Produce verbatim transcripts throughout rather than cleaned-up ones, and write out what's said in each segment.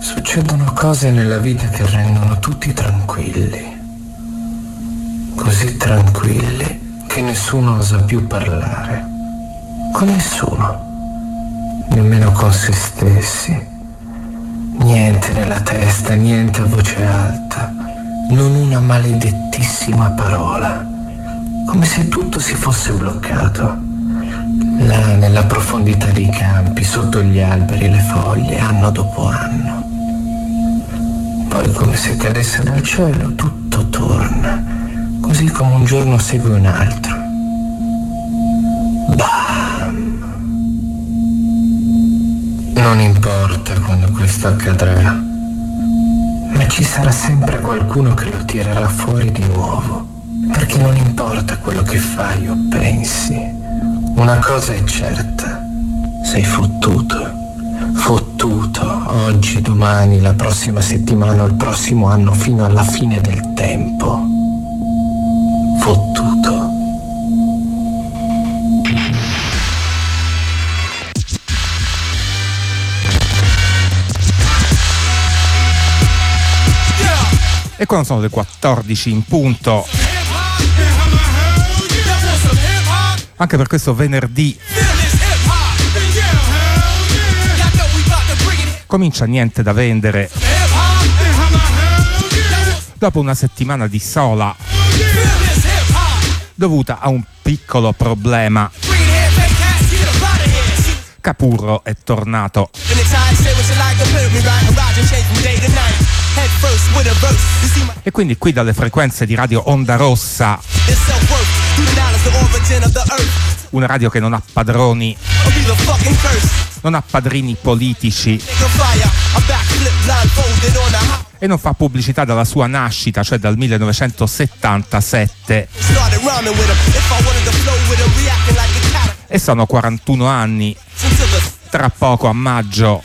Succedono cose nella vita che rendono tutti tranquilli. Così tranquilli che nessuno osa più parlare. Con nessuno. Nemmeno con se stessi. Niente nella testa, niente a voce alta. Non una maledettissima parola. Come se tutto si fosse bloccato. Là nella profondità dei campi, sotto gli alberi, le foglie, anno dopo anno. Poi come se cadesse dal cielo, tutto torna, così come un giorno segue un altro. Bam! Non importa quando questo accadrà, ma ci sarà sempre qualcuno che lo tirerà fuori di nuovo, perché non importa quello che fai o pensi, una cosa è certa, sei fottuto. Fottuto, oggi, domani, la prossima settimana, il prossimo anno, fino alla fine del tempo. Fottuto. E quando sono le quattordici in punto, anche per questo venerdì comincia Niente da vendere dopo una settimana di sola dovuta a un piccolo problema. Capurro è tornato e quindi qui dalle frequenze di Radio Onda Rossa, una radio che non ha padroni, non ha padrini politici e non fa pubblicità dalla sua nascita, cioè dal millenovecentosettantasette, e sono quarantuno anni, tra poco a maggio.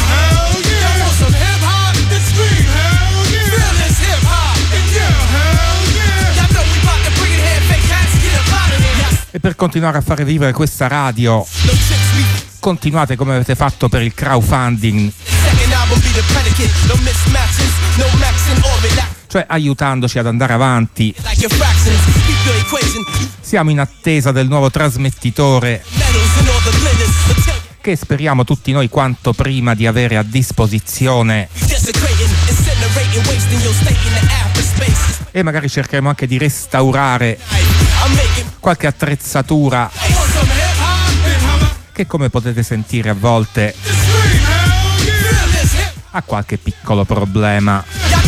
E per continuare a fare vivere questa radio, continuate come avete fatto per il crowdfunding, cioè aiutandoci ad andare avanti. Siamo in attesa del nuovo trasmettitore che speriamo tutti noi quanto prima di avere a disposizione, e magari cercheremo anche di restaurare qualche attrezzatura che, come potete sentire, a volte ha qualche piccolo problema.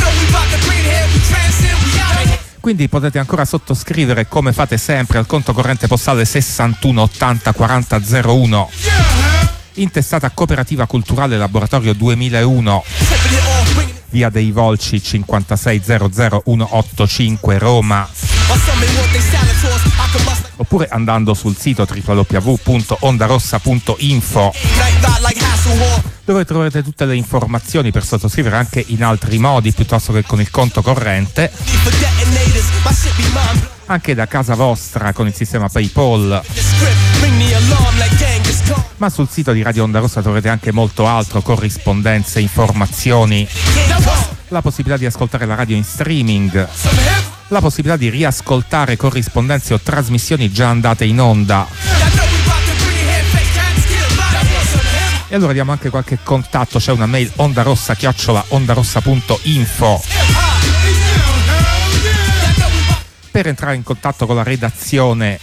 Quindi potete ancora sottoscrivere, come fate sempre, al conto corrente postale sessantuno ottanta quaranta zero uno, intestata Cooperativa Culturale Laboratorio duemilauno, via dei Volci cinquantasei zero zero centoottantacinque Roma, oppure andando sul sito w w w punto ondarossa punto info, dove troverete tutte le informazioni per sottoscrivere anche in altri modi piuttosto che con il conto corrente, anche da casa vostra con il sistema PayPal. Ma sul sito di Radio Onda Rossa troverete anche molto altro: corrispondenze, informazioni, la possibilità di ascoltare la radio in streaming, la possibilità di riascoltare corrispondenze o trasmissioni già andate in onda. E allora diamo anche qualche contatto, c'è una mail ondarossa chiocciola ondarossa punto info per entrare in contatto con la redazione,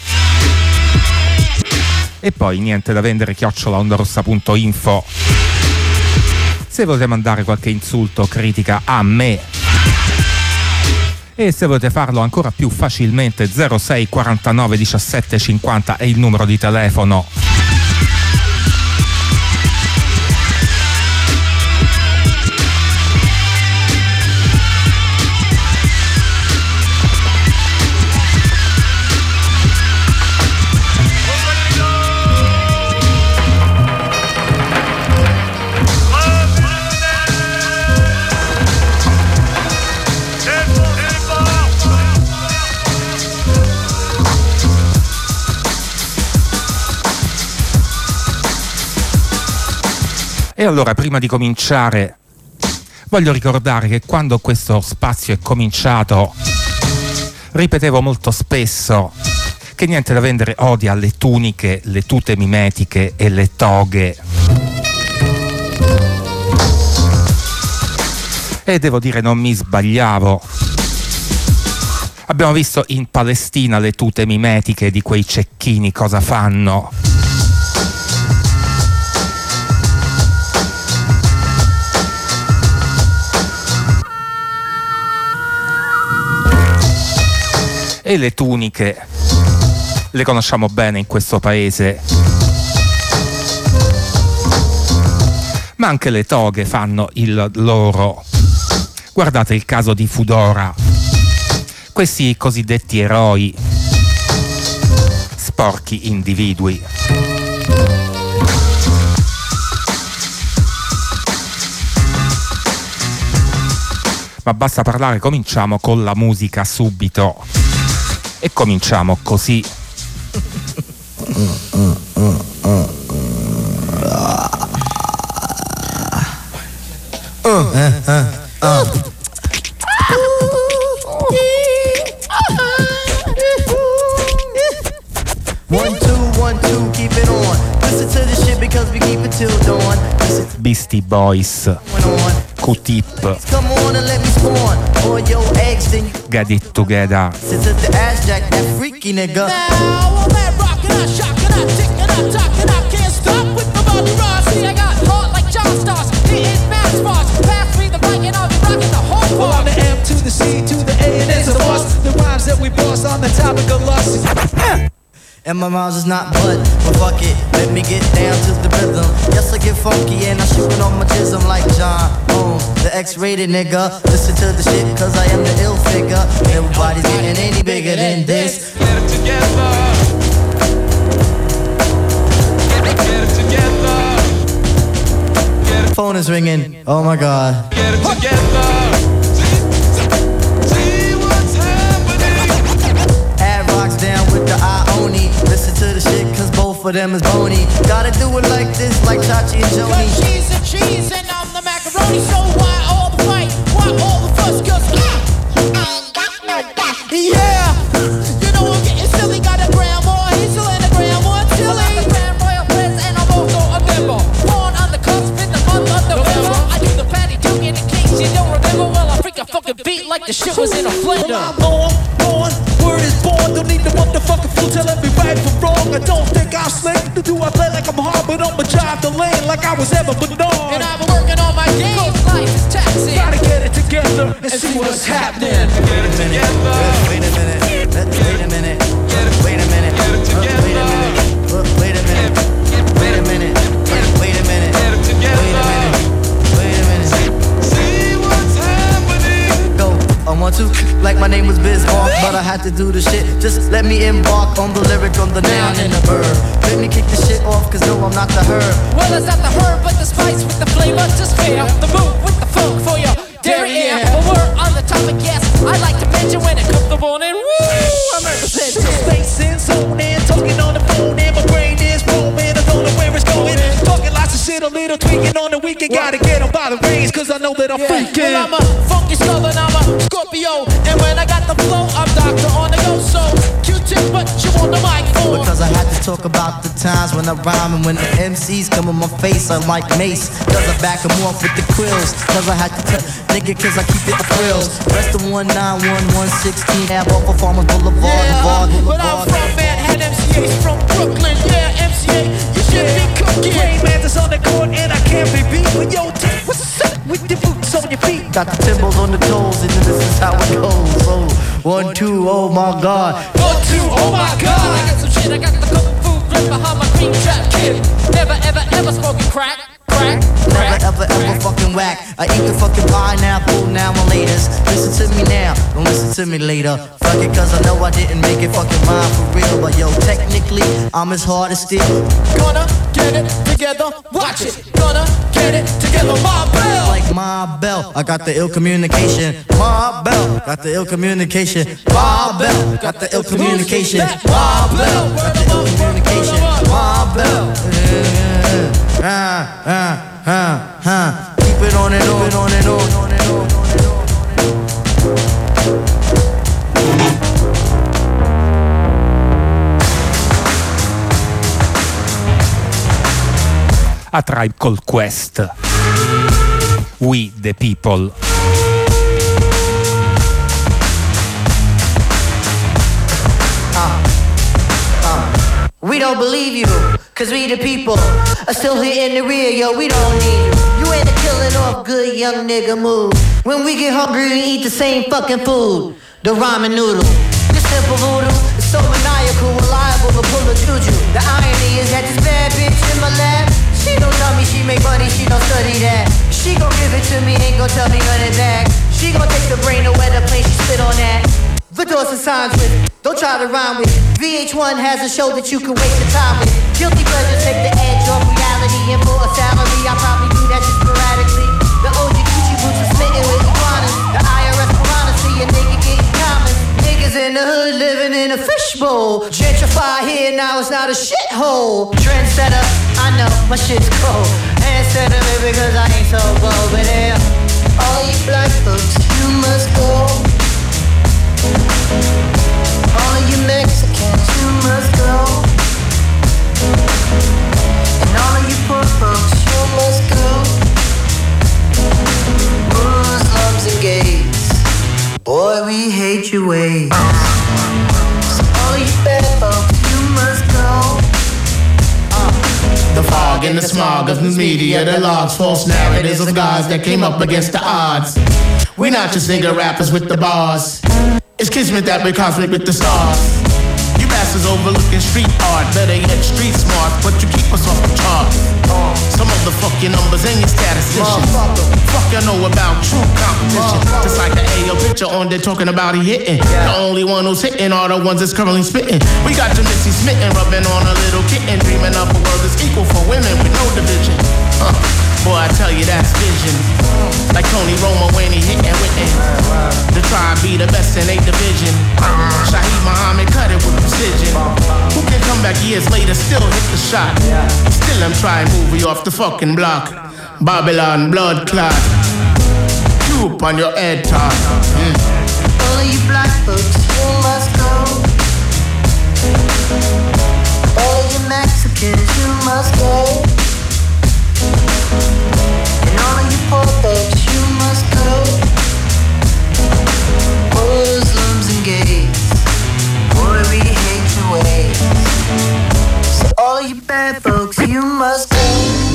e poi niente da vendere chiocciola ondarossa punto info se volete mandare qualche insulto o critica a me, e se volete farlo ancora più facilmente zero sei quarantanove diciassette cinquanta è il numero di telefono. E allora, prima di cominciare Voglio ricordare che quando questo spazio è cominciato ripetevo molto spesso che niente da vendere odia alle tuniche, le tute mimetiche e le toghe. E devo dire non mi sbagliavo. Abbiamo visto in Palestina le tute mimetiche di quei cecchini cosa fanno. E le tuniche le conosciamo bene in questo paese, ma anche le toghe fanno il loro. Guardate il caso di Foodora, questi cosiddetti eroi, sporchi individui. Ma basta parlare, cominciamo con la musica subito. E cominciamo così. One, two, one, two, keep it on. Listen to this shit because we keep it till dawn. Beastie Boys, Q-Tip, Come on and let me spawn. All your eggs, then you Get It Together. sit to the ass jack, that freaky nigga. Now I'm at rockin', I shockin', I tickin', I talkin', I can't stop with the body rock. See, I got heart like John Stars, hitting mass bars. Pass me the mic and I'll be rockin' the whole Well, bar. I'm the M to the C to the A and it's a bust. The rhymes that we bust on the topic of lust. And my rhymes is not but, but fuck it, let me get down to the rhythm. Yes, I get funky and I shoot it on my jism like John Holmes, the X-rated nigga. Listen to the shit cause I am the ill figure. Everybody's getting any bigger than this. Get it together. Get it, get it together. Get it, Phone is ringing, oh my god. get it together. See, see what's happening. Ad rocks down with the Ioni. Listen to the shit cause both of them is bony. Gotta do it like this, like Chachi and Joni. Cause cheese and cheese and I'm the macaroni. So why all the fight? Why all the fuss? Cause I, I ain't got no back. Yeah, you know I'm getting silly. Got a grandma, he's still in a grandma chili. I'm the Grand Royal Prince and I'm also a member. Born on the cusp in the month of November. I do the patty duke in case you don't remember. Well, I freak a fucking beat like the shit was in a blender. I'm on, on, word is born. Don't need the motherfucking fool telling me right from wrong. I don't think I'm slick. Do I play like I'm hard, but I'ma drive the lane like I was ever but on. And I've been working on my game. Cause life is taxing. Gotta get it together and see what's happening. Get it together. Wait a minute, let- wait a minute, Get it, wait a minute, get it uh, wait a together. minute, uh, wait a minute, wait a minute, wait a minute, Get it wait a together. minute, wait a minute. See what's happening. Go, I want to, like my name was Bismarck, but I had to do the shit. Just let me embark on the lyric, on the noun and the verb. Let me kick the shit off, cause no, I'm not the herb. Well, it's not the herb, but the spice with the flavor to spare. The move with the funk for your derriere. Well, we're on the topic, yes. I like to mention when it comes to morning. Woo! I'm representing. Space in, zone in, talking on the phone and my brain is roaming. I don't know where it's going. Talking lots of shit, a little tweaking on the weekend. Gotta get them by the reins, cause I know that I'm freaking. Well, I'm a funky southern, I'm a Scorpio. And when I got the flow, I'm doctor on the go. So, Q-tip, what you on the mic for? Because I had to talk about the times when I rhyme and when the M Cs come in my face, I like Mace. Cause I back them off with the quills. Cause I had to cut, nigga, cause I keep it a frills. Rest of one nine one one sixteen, have off of Farmers Boulevard, Boulevard, Yeah, but I'm Boulevard. from Manhattan, M C A's from Brooklyn. Yeah, M C A, you should be cooking. Rainman's on the court and I can't be beat. But yo, T, what's up with your boots on your feet? Got the timbals on the toes, and this is how it goes. Oh, one, two, oh my god. One, two, oh my god. I got some shit, I got the kung fu grip behind my cream trap kid. Never, ever, ever smoking crack, crack, Never crack. ever ever fucking whack. I eat the fucking pineapple now and laters. Listen to me now, don't listen to me later. Fuck it, cause I know I didn't make it fucking rhyme for real. But yo, technically, I'm as hard as steel. Gonna get it together, watch it. Gonna get it together, my bell. Like my bell, I got the ill communication. My bell, got the ill communication. My bell, got the ill communication. My bell, got the ill communication. My bell. Ah, ah, ah, ah. Keep it on and on and on and on. A Tribe Called Quest. We the People. We don't believe you, cause we the people are still here in the rear, yo, we don't need you. You ain't a killing off good young nigga move. When we get hungry, we eat the same fucking food, the ramen noodle. This simple voodoo is so maniacal, reliable to pull a juju. The irony is that this bad bitch in my lap, she don't tell me she make money, she don't study that. She gon' give it to me, ain't gon' tell me run it back. She gon' take the brain away the plane, she spit on that. The doors and signs with it, don't try to rhyme with it. V H one has a show that you can waste your time with. Guilty pleasures take the edge off reality. And for a salary, I probably do that just sporadically. The O G Gucci boots are smitten with iguanas. The I R S piranha see a nigga getting common. Niggas in the hood living in a fishbowl. Gentrify here, now it's not a shithole. Trendsetter, I know, my shit's cold. Handsetter, maybe because I ain't so bold. But yeah, all you black folks, you must go. All you Mexicans, you must go. And all of you poor folks, you must go. Muslims and gays, boy, we hate your ways. So all you bad folks, you must go. The fog and the smog of news media, the logs, false narratives of guys that came up against the odds. We're not just nigga rappers with the bars. It's kismet that we're cosmic with the stars. You bastards overlooking street art, better yet street smart, but you keep us off the charts. Some of the fuck your numbers and your statisticians. Fuck you know about true competition. Just like the A O picture on there talking about he hitting. The only one who's hitting are the ones that's currently spitting. We got your Missy smitten, rubbing on a little kitten, dreaming up a world that's equal for women with no division. Uh, boy, I tell you that's vision. Like Tony Romo when he hitting with it. The tribe be the best in eight division. Shaheed Muhammad cut it with precision. Who can come back years later, still hit the shot? Still I'm trying movie off the fucking block. Babylon blood clot. Coop on your head top. Mm. All of you black folks, you must go. All of you Mexicans, you must go. And all of you poor folks, you must go. Muslims and gays, boy, we hate your ways. So all of you bad folks, you must go.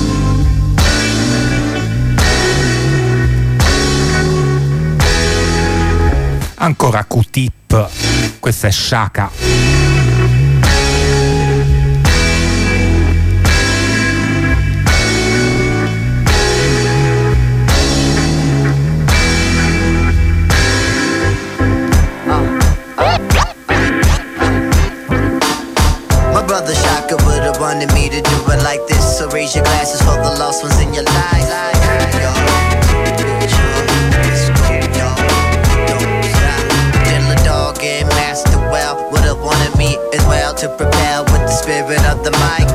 Ancora Q-Tip, questa è Shaka. Brother Shaka would've wanted me to do it like this. So raise your glasses for the lost ones in your life. Dilla Dog and Master Well would've wanted me as well to propel with the spirit of the mic.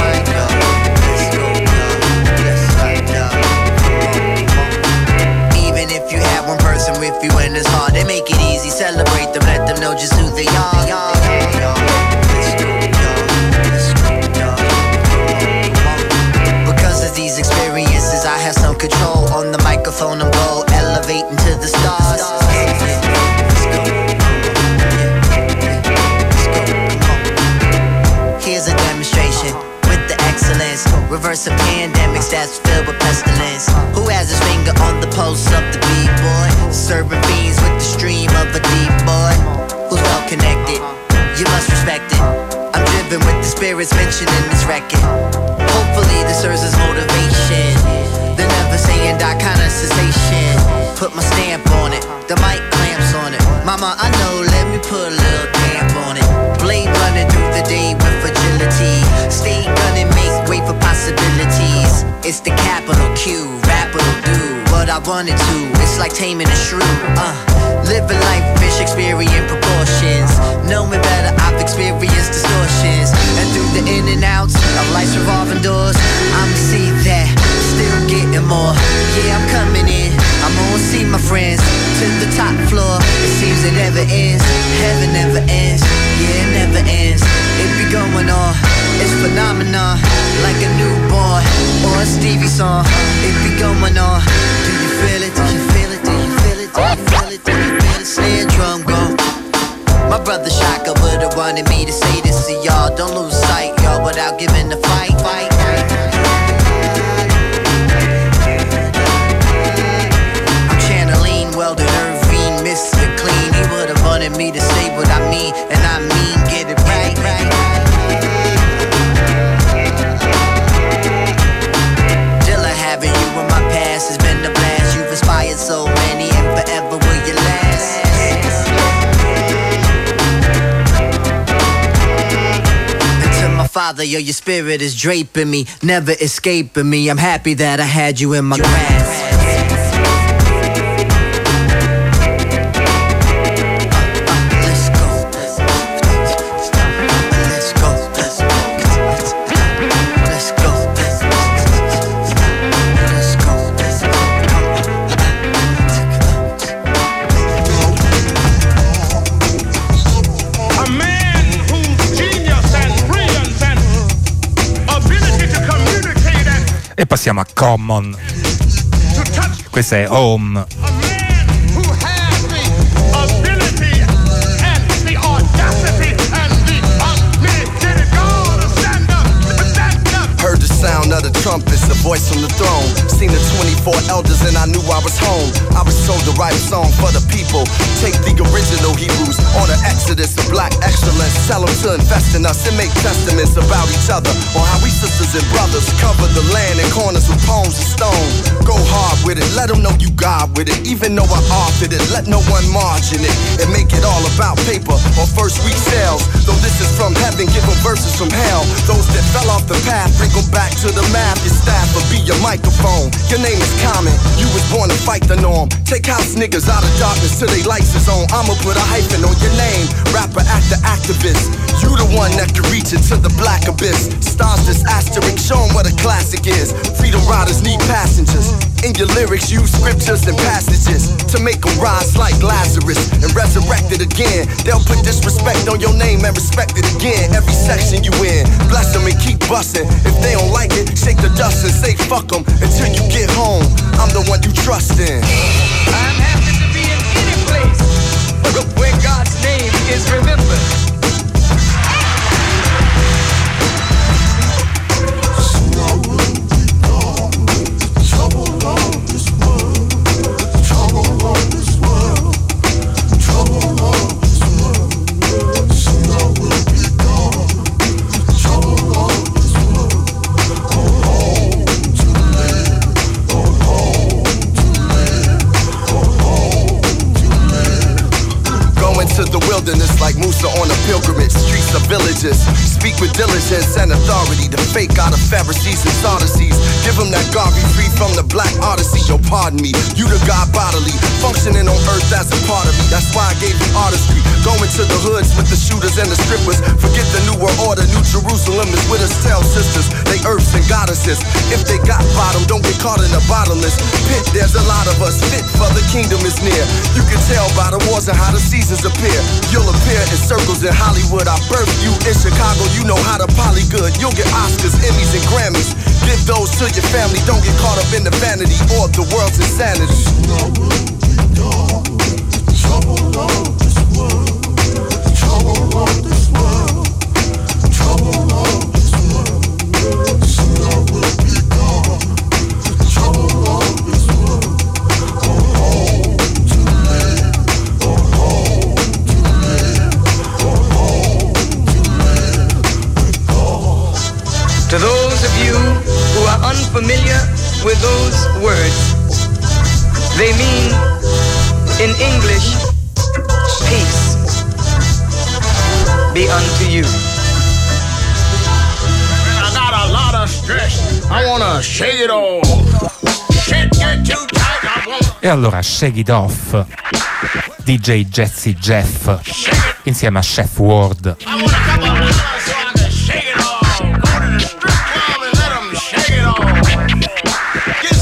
Even if you have one person with you and it's hard, they make it easy. Celebrate them, let them know just who they are. These experiences, I have some control on the microphone. I'm go elevating to the stars. Here's a demonstration with the excellence, reversing pandemics that's filled with pestilence. Who has his finger on the pulse of the beat, boy? Serving fiends with the stream of a deep boy. Who's well connected? You must respect it. I'm driven with the spirits mentioned in this record. Hopefully this serves as motivation. The never saying die kind of sensation. Put my stamp on it, the mic clamps on it. Mama, I know, let me put a little damp on it. Blade running through the day with agility. Stay gunning, make way for possibilities. It's the capital Q, rap will do what I wanted to. It's like taming a shrew. Uh, living life, fish experience proportions. Knowing better, I've experienced distortions. And through the in and outs of life's revolving doors, I'ma see that, still getting more. Yeah, I'm coming in, I'm gonna see my friends to the top floor. It seems it never ends, heaven never ends. Yeah, it never ends, It be going on, it's phenomenon, like a newborn or a Stevie song. It be going on. Do you feel it? Do you feel it? Do you feel it? Do you feel it? Do you feel the snare drum go? My brother Shaka would've wanted me to say this to y'all. Don't lose sight, y'all, without giving the fight, fight, fight. I'm channeling Weldon Irving, Mister Clean. He would've wanted me to say what I mean, and I mean get it right, right. Still having you in my past has been the blast. You've inspired so many, and forever will you last. Father, yo, your spirit is draping me, never escaping me. I'm happy that I had you in my grasp. E passiamo a Common. Questa è Home. Heard the sound of the trumpets, the voice from the throne. Seen the twenty-four elders and I knew I was home. I was told to write a song for the people. Take the original Hebrews on the exodus of black excellence. Tell them to invest in us and make testaments about each other. On how we sisters and brothers cover the land in corners with poems of stone. Go hard with it, let them know you God with it. Even though I authored it, let no one margin it. And make it all about paper or first week sales. Though this is from heaven, give them verses from hell. Those that fell off the path, bring them back to the math. Your staff will be your microphone. Your name is Common, you was born to fight the norm. Take house niggas out of darkness till they lights is on. I'ma put a hyphen on your name. Rapper, actor, activist. You the one that can reach into the black abyss. Stars this asterisk, show 'em what a classic is. Freedom riders need passengers. In your lyrics, use scriptures and passages to make them rise like Lazarus and resurrect it again. They'll put disrespect on your name and respect it again. Every section you in, bless them and keep bustin'. If they don't like it, shake the dust and say fuck them until you get home. I'm the one you trust in. I'm happy to be in any place where God's name is remembered. Like Musa on a pilgrimage, streets of villages. Speak with diligence and authority. The fake out of Pharisees and Sadducees. Give them that God, be free from the black odyssey. Yo, pardon me, you the God bodily, functioning on earth as a part of me. That's why I gave you artistry. Going to the hoods with the shooters and the strippers. Forget the new world order, New Jerusalem is with us. Tell sisters, they earths and goddesses. If they got bottom, don't get caught in a bottomless pit. There's a lot of us fit for the kingdom is near. You can tell by the wars and how the seasons appear. You'll appear in circles in Hollywood. I birthed you in Chicago, you know how to poly good. You'll get Oscars, Emmys, and Grammys. Give those to your family, don't get caught up in the vanity or the world's insanity. Trouble on this world, trouble on this world, trouble on this world, soon I will be gone. Trouble on this world, oh home to live, oh home to live, oh home to live with God. To those of you who are unfamiliar with those words, they mean in English, peace be unto you. I got a lot of stress. I wanna shake it off. Shit get too tight. I won't. E allora Shake It Off, D J Jazzy Jeff insieme a Chef Ward. I wanna come up with so I can shake it off. Go to the strip club and let them shake it off. Get some ch-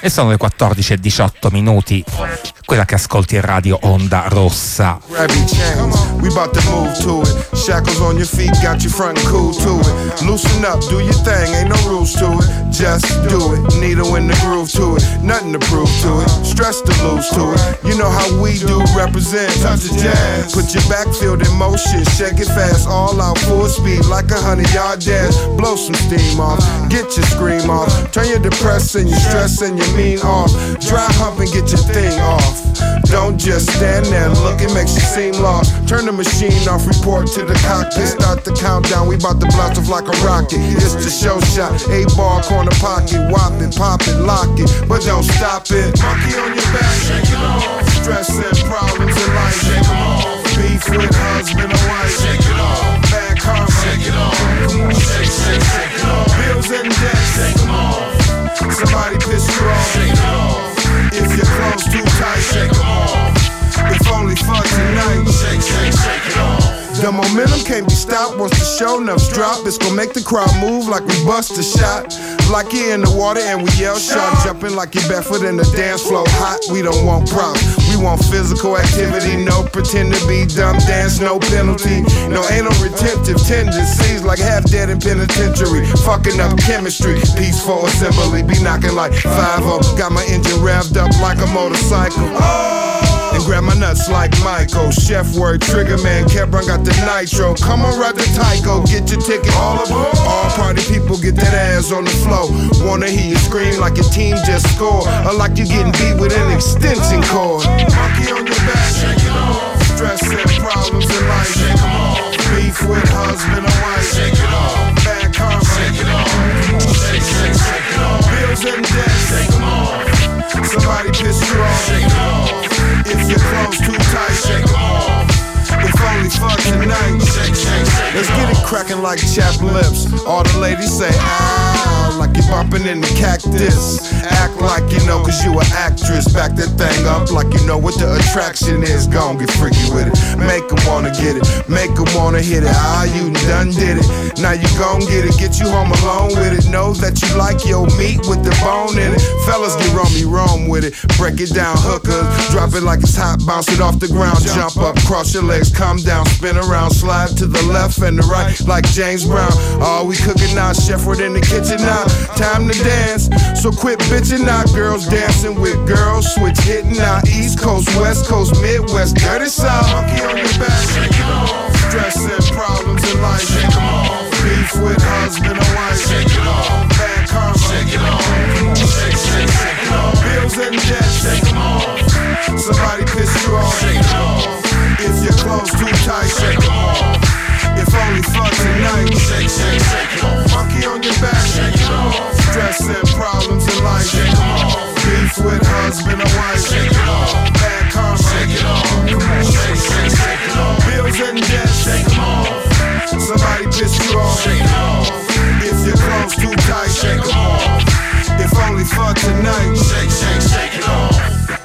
E sono le quattordici e diciotto minuti. Quella che ascolti è Radio Onda Rossa. Grab your chains, we about to move to it. Shackles on your feet, got you front and cool to it. Loosen up, do your thing, ain't no rules to it. Just do it, needle in the groove to it. Nothing to prove to it, stress to lose to it. You know how we do, represent, touch the jazz. Put your backfield in motion, shake it fast, all out full speed like a hundred yard dash. Blow some steam off, get your scream off. Turn your depression, your stress and your mean off. Dry hump and get your thing off. Don't just stand there and look, it makes you seem lost. Turn the machine off, report to the cockpit. Start the countdown, we bout to blast off like a rocket. It's the show shot, eight ball corner pocket. Whop it, pop it, lock it, but don't stop it. Monkey on your back, shake it off. Stress and problems in life, shake them off. Beef with husband or wife, shake it off. Bad karma, shake it off. Come on, shake, shake, shake it off. Bills and debts, shake them off. Somebody piss you off, shake it off. If your clothes too tight, shake them off. If only for tonight, shake, shake, shake it off. The momentum can't be stopped once the show nuts drop. It's gonna make the crowd move like we bust a shot. Like you're in the water and we yell shot. Jumping like you're barefoot in the dance floor hot. We don't want props, we want physical activity. No pretend to be dumb dance, no penalty. No, ain't no retentive tendencies like half dead in penitentiary. Fucking up chemistry, peaceful assembly. Be knocking like five oh. Got my engine revved up like a motorcycle. Oh! And grab my nuts like Michael. Chef word, trigger man, Kebron got the nitro. Come on, ride the Tyco, get your ticket. All aboard. All party people get that ass on the floor. Wanna hear you scream like your team just scored, or like you getting beat with an extension cord. Monkey on your back, shake it off. Stress and problems in life, shake them off. Beef with husband or wife, shake it off. Bad karma, shake it off. Shake, shake, shake it off. Bills and debts, shake them off. Somebody piss you off, shake it off. If your clothes too tight, shake them off. If only for tonight, shake, shake, shake. Let's get it cracking like chapped lips. All the ladies say, ow, like you're bumping in the cactus. Act like you know, cause you an actress. Back that thing up like you know what the attraction is. Gon' get freaky with it. Make them wanna get it. Make them wanna hit it. Ah, you done did it. Now you gon' get it. Get you home alone with it. Know that you like your meat with the bone in it. Fellas get rummy wrong with it. Break it down, hookers. Drop it like it's hot. Bounce it off the ground. Jump up, cross your legs, come down, spin around, slide to the left and the right like James Brown. Oh, we cooking now, chef, we're in the kitchen now. Time to dance, so quit bitching now. Girls dancing with girls, switch hitting now. East Coast, West Coast, Midwest, dirty South. Monkey on your back, shake it off. Stress and problems in life, shake them off. Beef with husband or wife, shake it off. Bad karma, shake it off. Shake, shake, shake it off. Bills and debts, shake them off. Somebody piss you off, shake it off. If your clothes too tight, shake them off. If only for tonight, shake, shake, shake it off. Monkey on your back, shake it off. Stress and problems in life, shake them off. Beef with husband or wife, shake it off. Bad karma, shake it off. Shake, shake, shake it off. Bills and debts, shake them off. Somebody piss you off, shake it off. If your clothes too tight, shake them off. If only for tonight, shake, shake, shake it off.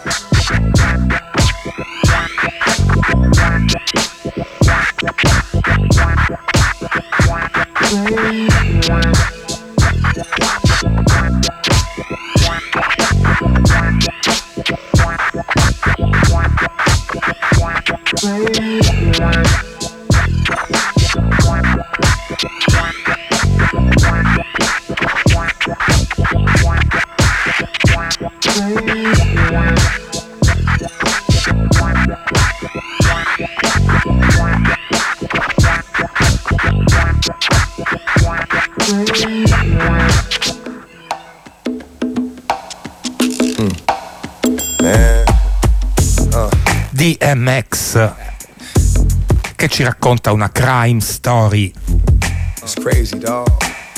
D M X che ci racconta una crime story. It's crazy, dog.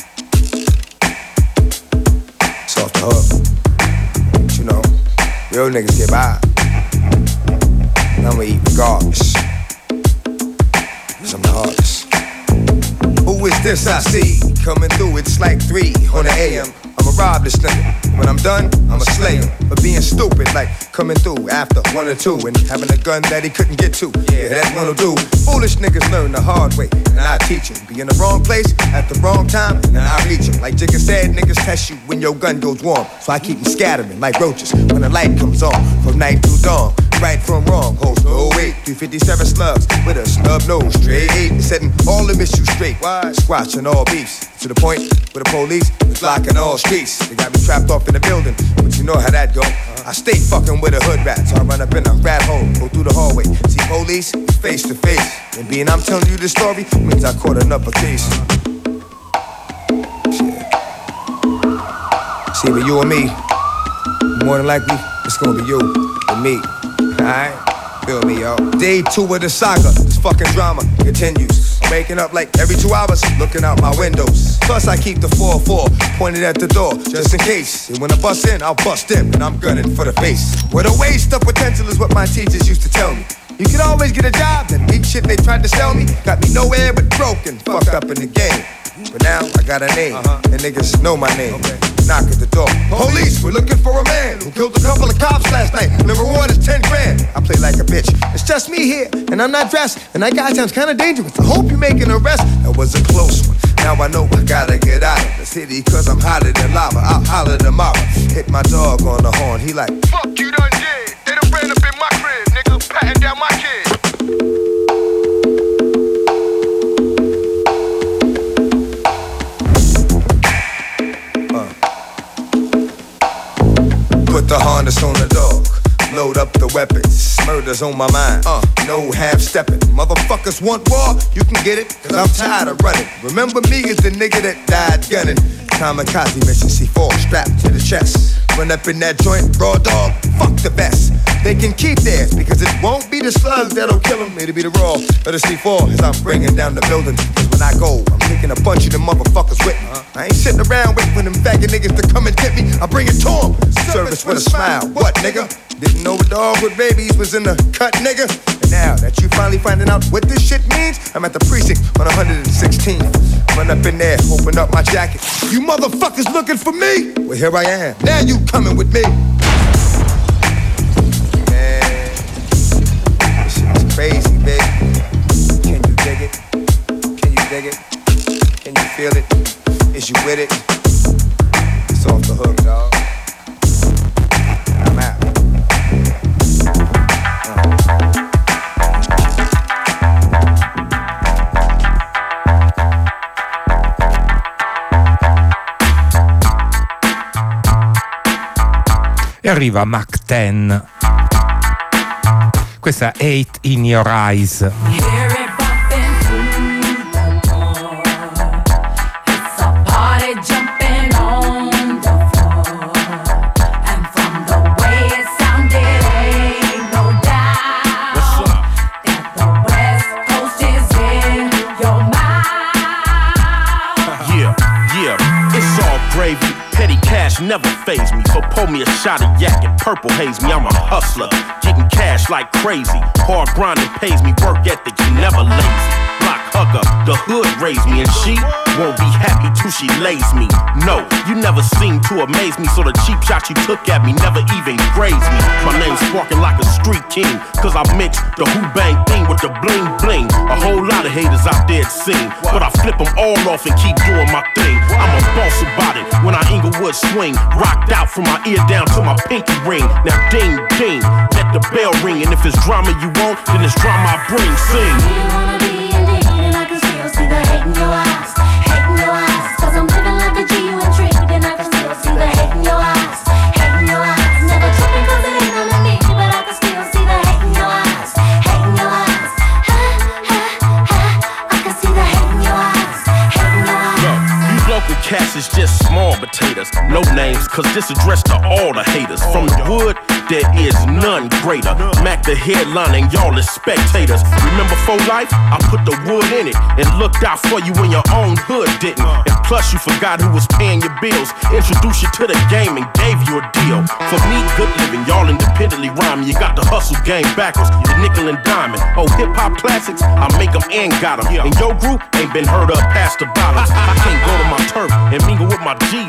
It's off the hook. But you know, real niggas get by. And I'ma eat regardless. Cause I'm the hardest. Who is this I see? Coming through, it's like three on the A M. I'm a rob this nigga. When I'm done, I'ma slay him for being stupid, like coming through after one or two and having a gun that he couldn't get to. Yeah, that's what'll do. Foolish niggas learn the hard way, and I teach them. Be in the wrong place at the wrong time, and I reach them. Like Jigga said, niggas test you when your gun goes warm. So I keep them scattering like roaches when the light comes on from night through dawn. Right from wrong, holds no weight. three fifty-seven slugs with a snub nose, straight eight, setting all the issues straight. Why? Squashing all beefs to the point where the police is blocking all streets. They got me trapped off in the building, but you know how that go. I stay fucking with a hood rat, so I run up in a rat hole, go through the hallway, see police face to face. And being I'm telling you this story means I caught another case. Shit. See, but you and me, more than likely, it's gonna be you and me. Alright? Feel me, yo. Day two of the saga, this fucking drama continues. Waking up like every two hours, looking out my windows. Plus I keep the four four pointed at the door, just in case. And when I bust in, I'll bust in, and I'm gunning for the face. Where the waste of potential is what my teachers used to tell me. You could always get a job, that weak shit they tried to sell me got me nowhere but broken, fucked up in the game. But now I got a name, uh-huh. and niggas know my name. Okay. Knock at the door. Police, we're looking for a man who killed a couple of cops last night, and the reward is ten grand. I play like a bitch. It's just me here, and I'm not dressed, and that guy sounds kinda dangerous. I hope you make an arrest. That was a close one. Now I know I gotta get out of the city, cause I'm hotter than lava. I'll holler tomorrow. Hit my dog on the horn. He like, fuck you done did. They done ran up in my crib, nigga, patting down my kid. Put the harness on the dog, load up the weapons, murders on my mind, uh, no half-stepping. Motherfuckers want war, you can get it, cause I'm tired of running. Remember me as the nigga that died gunning. Kamikaze mission C four strapped to the chest. Run up in that joint, raw dog, fuck the best. They can keep theirs, because it won't be the slugs that'll kill them. It'll be the raw of the C four as I'm bringing down the building. Cause when I go, I'm taking a bunch of them motherfuckers with me. I ain't sitting around waiting for them faggot niggas to come and get me. I bring it to them. Service with a smile. What, nigga? Didn't know a dog with rabies was in the cut, nigga. And now that you finally finding out what this shit means, I'm at the precinct on one hundred sixteenth. Run up in there, open up my jacket. You motherfuckers looking for me? Well, here I am. Now you coming with me. Man, this shit is crazy, baby. Can you dig it? Can you dig it? Can you feel it? Is you with it? It's off the hook, dog. I'm out. E arriva Mac ten. Questa è Hate in Your Eyes. Never faze me, so pour me a shot of yak and purple haze me. I'm a hustler, getting cash like crazy. Hard grinding pays me, work ethic, you never lazy. Block hugger, the hood raised me, and she won't be happy till she lays me. No, you never seem to amaze me, so the cheap shot you took at me never even grazed me. My name's sparking like a street king, cause I mix the who bang thing with the bling bling. A whole lot of haters out there it seem, but I flip them all off and keep doing my thing. I'm a boss about it when I Inglewood swing, rocked out from my ear down to my pinky ring. Now ding ding, let the bell ring, and if it's drama you want, then it's drama I bring. Sing. You wanna be indeed, and I can still see the hate in your eyes, hate in your eyes, cause I'm living like a G, you intrigued, and I can still see the hate in your eyes, hate in your eyes. Never tripping cause it ain't on me, but I can still see the hate in your eyes, hate in your eyes. Ha, ha, ha, I can see the hate in your eyes, hate in your eyes. Yo, you local cats is just small potatoes, no names, cause this addressed to all the haters. From the wood, there is none greater. Mac the headline and y'all is spectators. Remember for life, I put the wood in it and looked out for you when your own hood didn't. And plus you forgot who was paying your bills, introduced you to the game and gave you a deal. For me, good living, y'all independently rhyming. You got the hustle game backwards, the nickel and diamond. Oh, hip-hop classics, I make them and got them. And your group ain't been heard of past the bottom. I can't go to my turf and mingle with my G's.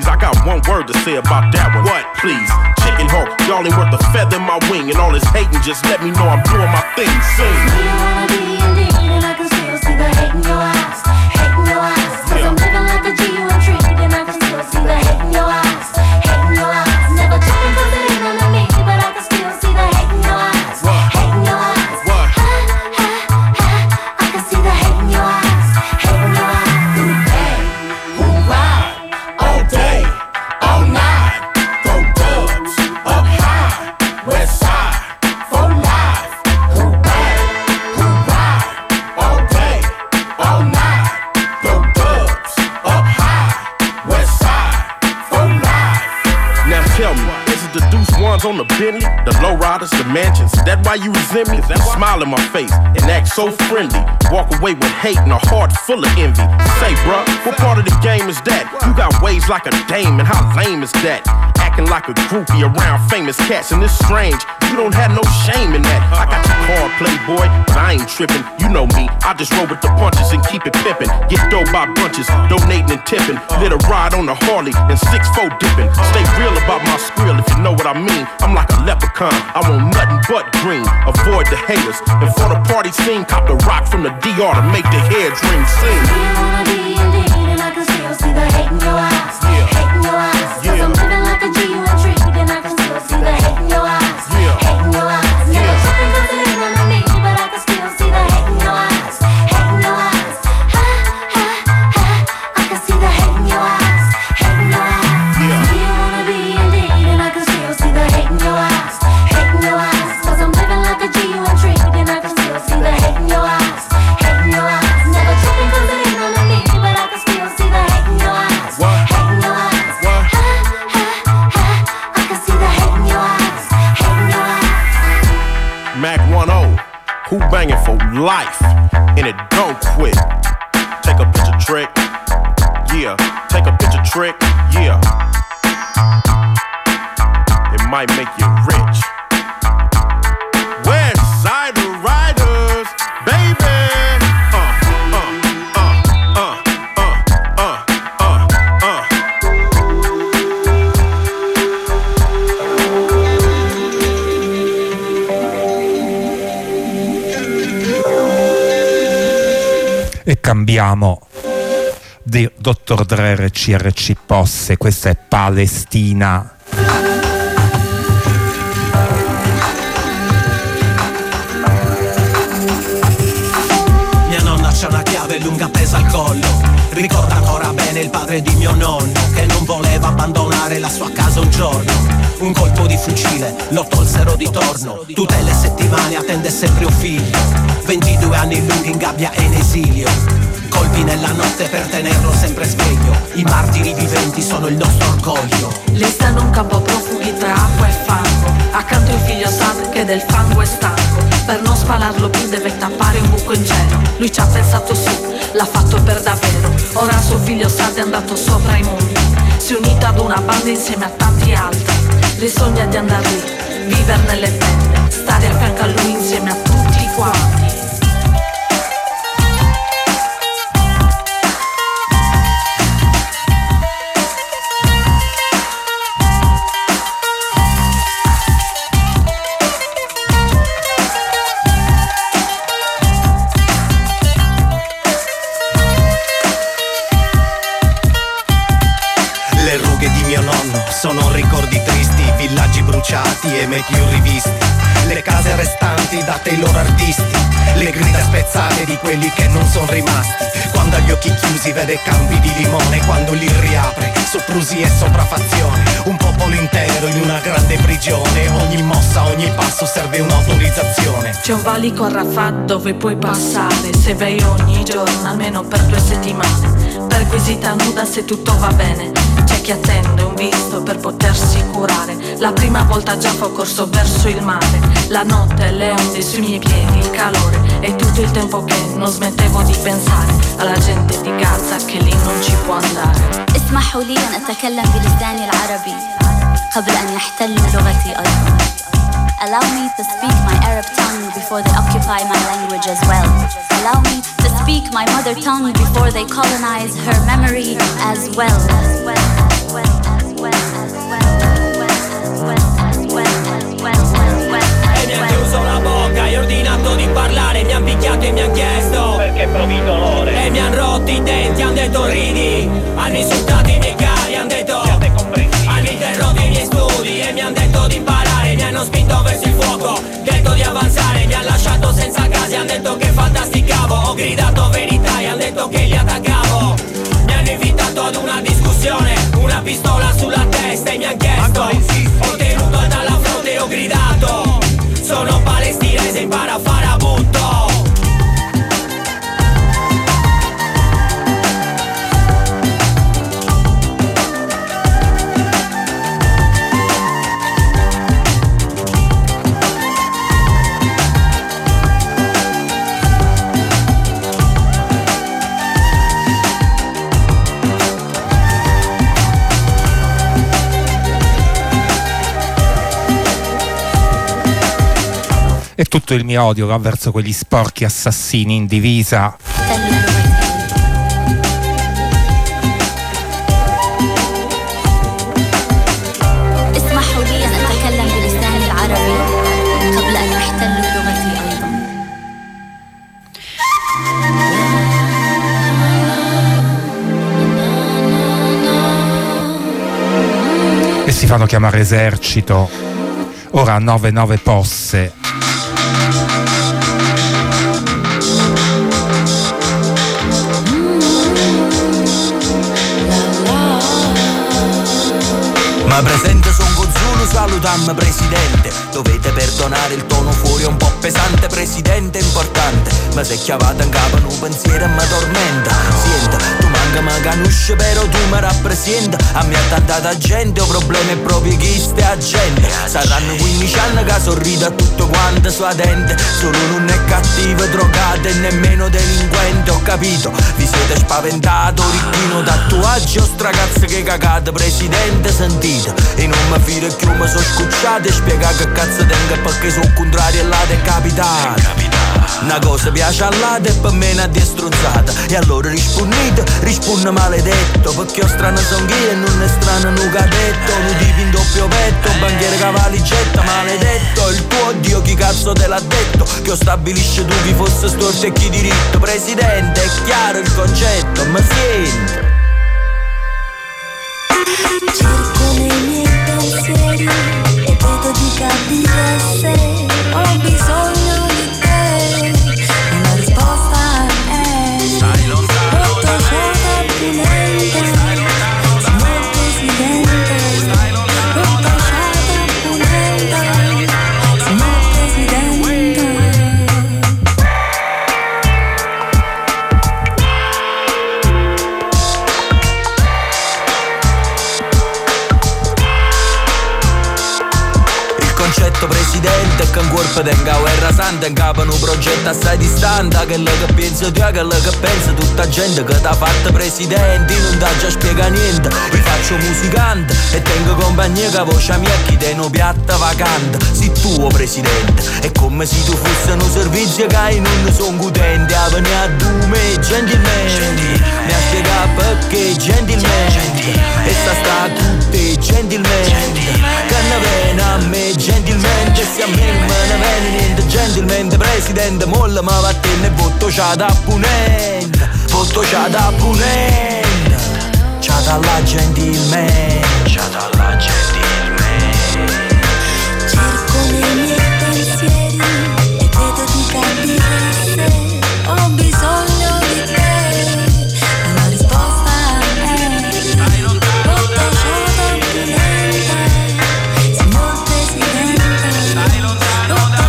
I got one word to say about that one. What? Please, Chicken Hawk, y'all ain't worth a feather in my wing, and all this hating just let me know I'm doing my thing. Sing. You wanna be indeed, and I can still see the hate in your eyes, hate in your eyes. Cause I'm living like a G U and treat, and I can still see the hate in your eyes, hate in your eyes. Never tripping cause it ain't on me, but I can still see the hate in your eyes, hate in your eyes. What? Ha, ha, ha, I can see the hate in your eyes, hate in your eyes. Hey, who ride all day, all night, throw dubs up high, west side, for life. Who ride, who ride all day, all night, throw dubs up high, west side, for life. Now tell me, is it the deuce ones on the Bentley, the low riders, the mansions? That why you resent me? That smile in my face and act so friendly. Walk away with hate and a heart full of envy. Say, bruh, what part of the game is that? You got waves like a dame, and how lame is that? Acting like a groupie around famous cats, and it's strange. You don't have no shame in that. I got your card, playboy, but I ain't tripping. You know me, I just roll with the punches and keep it pimping. Get dough by bunches, donating and tipping. Lit a ride on the Harley and six four dipping. Stay real about my skrill if you know what I mean. I'm like a leprechaun, I want nothing but green. Avoid the haters, and for the party scene, cop the rock from the D R to make the heads ring sing. You wanna be indeed, and I can still see the hate in your eyes, hate in your eyes. Cause I'm living like a G U and treat, and I can still see the hate in your eyes, hate in your eyes. Never tripping cause it ain't on me, but I can still see the hate in your eyes, hate in your eyes. Ha, ha, ha, I can see the hate in your eyes, hate in your eyes. You wanna be indeed, and I can still see the hate in your eyes, hate in your eyes. Cause I'm living like a G U and treat, and I can still see the hate in your eyes, hate in your eyes. Never tripping cause it ain't on me, but I can still see the hate in your eyes, hate in your eyes. Ha, ha, ha, I can see the hate in your eyes, hate in your eyes. Mac one oh, who banging for life, and it don't quit. Take a picture trick, yeah. Take a picture trick, yeah. It might make you rich. West Side Riders, baby. Uh, uh, uh, uh, uh, uh, uh, uh. E cambiamo di dottor Dre R C R C Posse. Questa è Palestina. Mia nonna c'ha una chiave lunga appesa al collo. Ricorda ancora bene il padre di mio nonno, che non voleva abbandonare la sua casa un giorno. Un colpo di fucile lo tolsero di torno. Tutte le settimane attende sempre un figlio. ventidue anni lunghi in gabbia e in esilio. Colpi nella notte per tenerlo sempre sveglio. I martiri viventi sono il nostro orgoglio. Lì stanno un campo profughi tra acqua e fango. Accanto il figlio Sad che del fango è stanco. Per non spalarlo più deve tappare un buco in cielo. Lui ci ha pensato su, l'ha fatto per davvero. Ora suo figlio Sad è andato sopra i mondi. Si è unito ad una banda insieme a tanti altri. Risogna di andare lì, vivere nelle tende, stare a fianco a lui insieme a tutti quanti. Le rughe di mio nonno sono ricordi tristi, villaggi bruciati e mai più rivisti. Le case restanti date ai loro artisti, le grida spezzate di quelli che non sono rimasti. Quando ha gli occhi chiusi vede campi di limone, quando li riapre soprusi e sopraffazione. Un popolo intero in una grande prigione, ogni mossa, ogni passo serve un'autorizzazione. C'è un valico a Rafah dove puoi passare se vai ogni giorno almeno per due settimane. Per visita nuda se tutto va bene. C'è chi attende un visto per potersi curare. La prima volta già fa corso verso il mare. La notte, le onde sui miei piedi, il calore. E tutto il tempo che non smettevo di pensare alla gente di Gaza che lì non ci può andare. اسمحوا لي أن أتكلم بلساني العربي قبل أن يحتلوا لغتي أيضا. Allow me to speak my Arab tongue before they occupy my language as well. Allow me to speak my mother tongue before they colonize her memory as well. As well, as well. E mi han chiuso la bocca, gli ho ordinato di parlare, mi han picchiato e mi han chiesto perché provi dolore. E mi han rotto i denti, han detto ridi, hanno insultato i miei cari, han detto hanno interrotto i miei studi e mi han detto di imparare, mi hanno spinto verso il fuoco, detto di avanzare, mi han lasciato senza case, han detto che fantasticavo, ho gridato verità e han detto che li attaccavo. Mi hanno invitato ad una discussione, una pistola sulla testa e mi han chiesto, ho tenuto alta la fronte e ho gridato, sono palestinese, impara a fare a butto. E tutto il mio odio va verso quegli sporchi assassini in divisa. اسمحوا لي أن أتكلم بلساني العربي قبل أن يحتلوا لغتي أيضا. E si fanno chiamare esercito. Ora nove nove posse. Ma presente son Gozzulu, salutammi presidente. Dovete perdonare il tono fuori è un po' pesante, presidente importante. Ma se chiavate in capo un pensiero mi tormenta. Sienta, tu manca mi conosci però tu mi rappresenta. A me ha tanta gente, ho problemi proprio chi ste gente. Saranno quindici anni che sorrido a tutto quanto sua dente. Solo non è cattivo, drogato e nemmeno delinquente. Ho capito, vi siete spaventato, ricchino tatuaggi o stragazzi che cagate, presidente sentite. E non mi fido più, mi sono scucciato e spiega che cazzo tengo perché sono contrario e là è capitato. Una cosa piace all'altro e per me è una distruzzata. E allora rispondete, risponde maledetto, perché ho strano son io e non è strano nuca detto. Un tipo in doppio petto, banchiere cavaligetta, maledetto. Il tuo Dio chi cazzo te l'ha detto? Che stabilisce tu chi fosse storto e chi diritto. Presidente, è chiaro il concetto, ma senti. Cerco nei miei pensieri e vedo di capire se ho bisogno di te. Una risposta è stai lontano da me, stai lontano da me, presidente. Stai lontano da me, signor presidente. Concetto presidente che un corpo tenga guerra santa in capo un progetto assai distante. Che lo che pensi tu è che lo che pensa tutta gente che t'ha fatto presidente. Non t'ha già spiega niente, vi faccio musicante e tengo compagnia che voce mia chi te no piatta vacante. Si tuo presidente è come se tu fossi un servizio che non sono utente. A venire a tu me gentilmente mi ha spiegato perché gentilmente e sta sta tutte gentilmente che ne viene a me gentilmente. Se a me non me ne viene niente gentilmente, presidente molla ma vattene e voto c'ha da punente, voto c'ha da punente, c'ha dalla gentilmente, c'ha dalla gentilmente. Cerco nei miei pensieri e vedo di capire se ho bisogno di te. Una risposta è stai lontano da me, signor presidente. Stai lontano da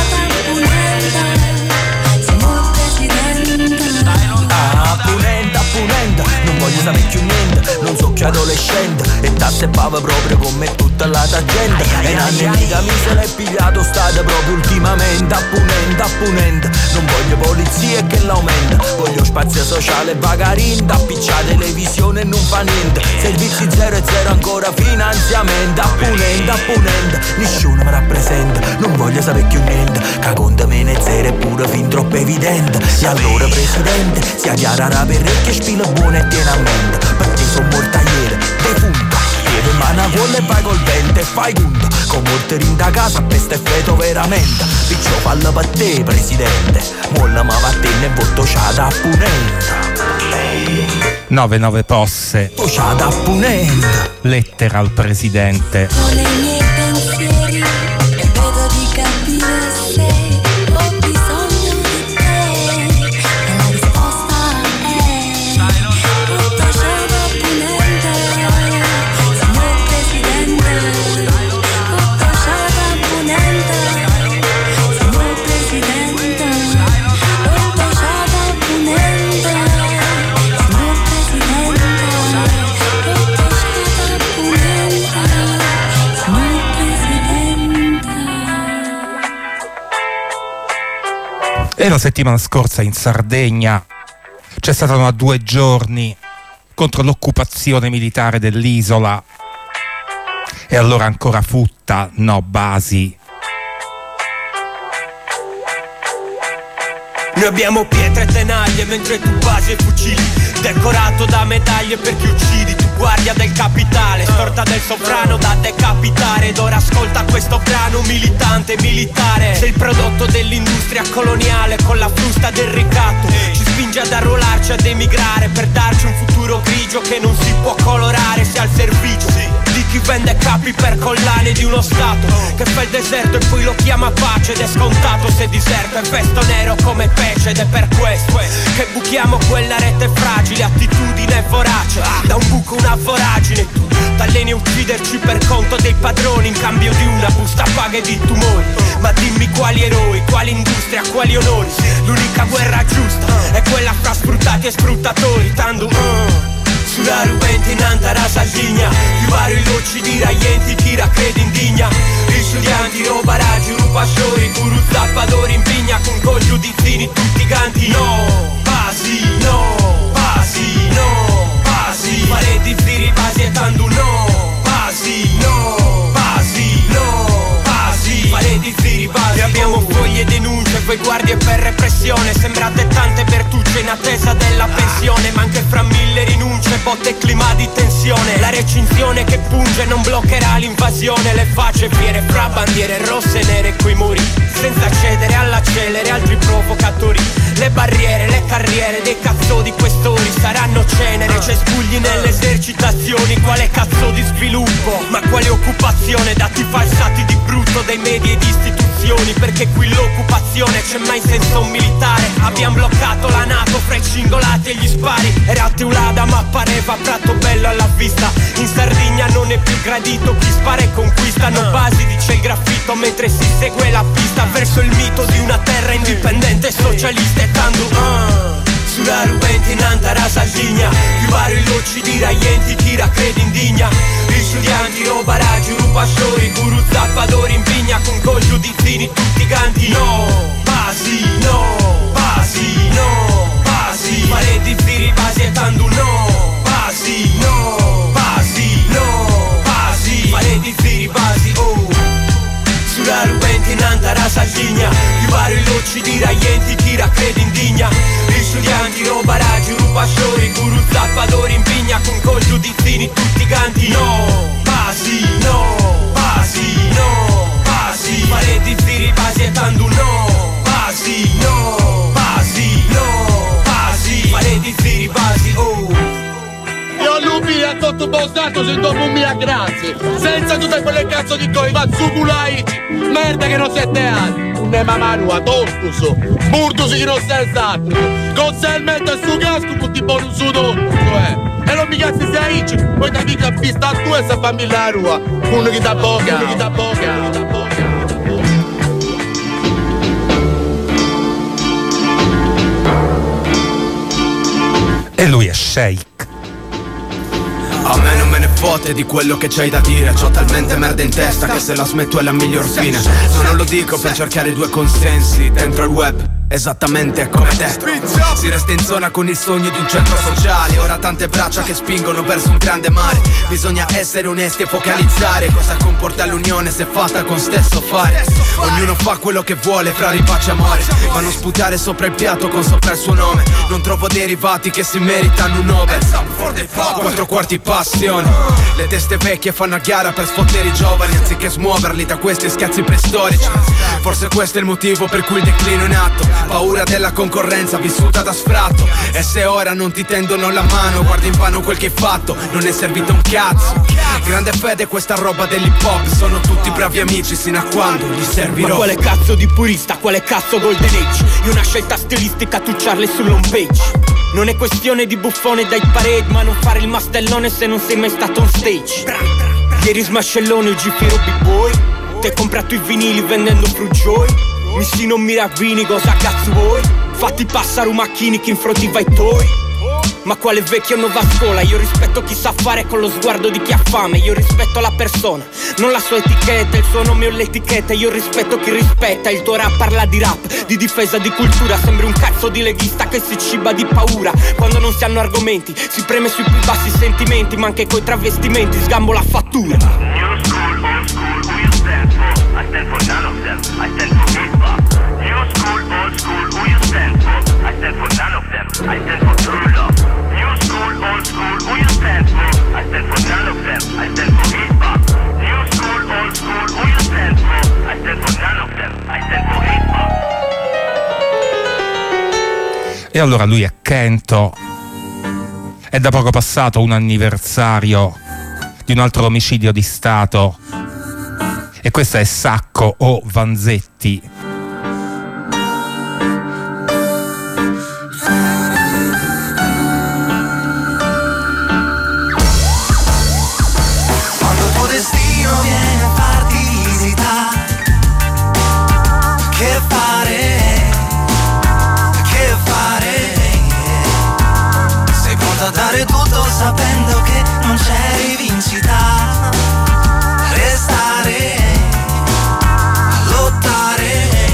me, signor presidente. Stai lontano ah, punenta, punenta, non voglio sapere più niente, non so che adolescente e tasse pava proprio come tutta la gente. E in anni mica mi se l'è pigliato state proprio ultimamente. Appunente, appunente, non voglio polizia che l'aumenta, voglio spazio sociale vagarinda, appiccia televisione e non fa niente, servizi zero e zero ancora finanziamento. Appunente, appunente, nessuno mi rappresenta, non voglio sapere più niente, che conta meno e zero è pure fin troppo evidente. E allora presidente, si chiara la perrecchia, spila buona e tiene a mente, perché sono morta ieri, defunta Lieve mana con le vai col vento e fai conto. Con morteri in da casa peste e feto veramente. Piccio fallo per te presidente. Molla ma va te ne voto c'ha da punendo. nove nove posse. C'ha da punendo. Lettera al presidente. Con i miei pensieri vedo di capire se ho bisogno di te. E la risposta è tutto c'è da punente. Signor Presidente, tutto c'è da punente. Signor Presidente, tutto c'è da punente. Signor Presidente, tutto c'è da punente. Signor Presidente. E la settimana scorsa in Sardegna c'è stata una due giorni contro l'occupazione militare dell'isola. E allora ancora futta, no basi. Noi abbiamo pietre e tenaglie mentre tu basi e fucili. Decorato da medaglie per chi uccidi. Tu guardia del capitale, storta del sovrano da decapitare. Ed ora ascolta questo brano militante, militare. Sei il prodotto dell'industria coloniale con la frusta del ricatto. Ci spinge ad arruolarci, ad emigrare per darci un futuro grigio che non si può colorare se al servizio di chi vende capi per collane di uno stato che fa il deserto e poi lo chiama pace. Ed è scontato se diserto è vesto nero come pece. Ed è per questo che buchiamo quella rete fragile, attitudine vorace. Da un buco una voragine, tu t'alleni a ucciderci per conto dei padroni in cambio di una busta paga di tumori. Ma dimmi quali eroi, quali industria, quali onori. L'unica guerra giusta è quella fra sfruttati e sfruttatori. Tanto uh. Sulla rubente in antara saldigna. Più vari i loci di raienti, chi crede indigna. Gli studianti, roba raggi, rupasciori. Guru zappadori in pigna con coi giudizzini tutti ganti. No, basi, no, basi, no, basi. Pareti, firi, basi e tanto no, basi, no, basi, no, basi. Pareti, firi, basi. Abbiamo foglie denunce, poi guardie per repressione. Sembrate tante bertucce in attesa della pensione. Ma anche fra mille rinunce, botte e clima di tensione. La recinzione che punge non bloccherà l'invasione. Le facce fiere fra bandiere rosse e nere coi muri, senza cedere all'accelere altri provocatori. Le barriere, le carriere dei cazzo di questori saranno cenere. Cespugli nelle esercitazioni, quale cazzo di sviluppo? Ma quale occupazione? Dati falsati di brutto dai media e di istituzioni. Perché qui l'occupazione c'è mai senso un militare. Abbiamo bloccato la NATO fra i cingolati e gli spari. Era Teulada ma pareva Prato bello alla vista. In Sardegna non è più gradito chi spara e conquista. Non basi dice il graffito mentre si segue la pista verso il mito di una terra indipendente e socialista. E tanto uh, sulla rubente in antara saldigna. Più vari loci di raienti, chi crede indigna. Gli studianti, roba raggi, rupasciori. Guru zappadori in pigna con coi giudizzini tutti ganti. No, basi, no, basi, no, basi. Pareti, firi, basi e tanto no, basi, no, basi, no, basi. Pareti, firi, basi, oh. Sulla rubente in antara saldigna. Più vari loci di raienti, chi crede indigna. Gli studianti, roba raggi, rupasciori. Guru zappadori in pigna con coi giudizzini tutti ganti. No, basi, no, basi, no, basi. Pareti, firi, basi e tanto no, basi, no, basi, no, basi. Pareti, firi, basi, oh. Io lupi a tutto postato se dopo un mia grazie. Senza tutte quelle cazzo di coi mazzuculaici. Merda che non siete altri. Un emamanu a tortuso. Burtus che non sei esatto. Con se il mette su casco tutti buoni su tortuso, eh. E non mi cazzi sei aici. Poi da mica pista a tu e sa famiglia a rua. Uno che da boca. Uno che da boca. E lui è Sheikh. A me non me ne fotte di quello che c'hai da dire. C'ho talmente merda in testa che se la smetto è la miglior fine. No, non lo dico per cercare due consensi dentro il web. esattamente come te. Si resta in zona con il sogno di un centro sociale. Ora tante braccia che spingono verso un grande mare. Bisogna essere onesti e focalizzare cosa comporta l'unione se fatta con stesso fare. Ognuno fa quello che vuole fra ripace e amore, ma non sputare sopra il piatto con sopra il suo nome. Non trovo derivati che si meritano un Nobel. Quattro quarti passione. Le teste vecchie fanno a gara per sfottere i giovani anziché smuoverli da questi scherzi preistorici. Forse questo è il motivo per cui il declino è in atto. Paura della concorrenza vissuta da sfratto. E se ora non ti tendono la mano, guardi in vano quel che hai fatto, non è servito un cazzo. Grande fede questa roba dell'hip hop. Sono tutti bravi amici sino a quando gli servirò. Ma quale cazzo di purista, quale cazzo golden age? Di una scelta stilistica tucciarle sull'home page. Non è questione di buffone dai parade, ma non fare il mastellone se non sei mai stato on stage. Ieri smascellone, oggi firo b-boy. T'hai comprato i vinili vendendo Fruit Joy. Missi non mi ravvini, cosa cazzo vuoi? Fatti passare un macchini che infrodiva i tuoi. Ma quale vecchio nuova scuola? Io rispetto chi sa fare con lo sguardo di chi ha fame. Io rispetto la persona, non la sua etichetta, il suo nome o l'etichetta. Io rispetto chi rispetta. Il tuo rap parla di rap, di difesa, di cultura. Sembri un cazzo di leghista che si ciba di paura. Quando non si hanno argomenti, si preme sui più bassi sentimenti. Ma anche coi travestimenti sgambo la fattura. New school, old school, who you stand for? I stand for none of them, I stand for hip hop. New school, old school, who you stand for? I stand for none of them, I stand for true love. New school, old school, who you stand for? I stand for none of them, I stand for hip hop. New school, old school, who you stand for? I stand for none of them, I stand for hip hop. E allora lui è Kento. È da poco passato un anniversario di un altro omicidio di Stato. E questa è Sacco o Vanzetti. Quando tuo destino viene a farti visita, che fare? Che fare? Sei pronta a dare tutto sapendo che non c'è rivincita. Restare, lottare.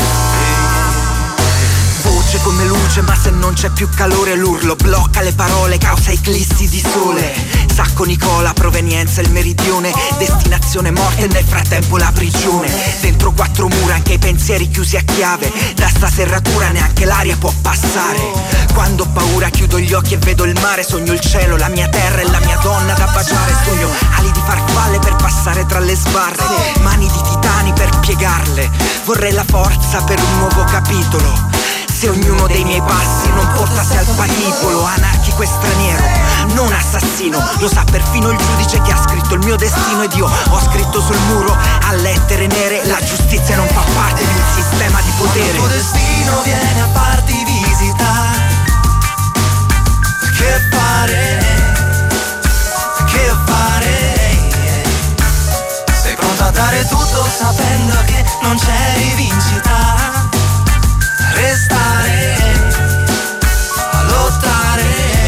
Voce come luce, ma se non c'è più calore l'urlo blocca le parole, causa eclissi di sole. Sacco Nicola, provenienza il meridione, destinazione morte e nel frattempo la prigione. Dentro quattro mura anche i pensieri chiusi a chiave, da sta serratura neanche l'aria può passare. Quando ho paura chiudo gli occhi e vedo il mare, sogno il cielo, la mia terra e la mia donna da baciare. Sogno ali di farfalle per passare tra le sbarre, mani di titani per piegarle. Vorrei la forza per un nuovo capitolo. Se ognuno dei miei passi non portasse al patibolo, anarchico e straniero, non assassino. Lo sa perfino il giudice che ha scritto il mio destino. Ed io ho scritto sul muro a lettere nere: la giustizia non fa parte di un sistema di potere. Quando tuo destino viene a farti visita, che fare? Che fare? Sei pronta a dare tutto sapendo che non c'è rivincita. Restare, a lottare.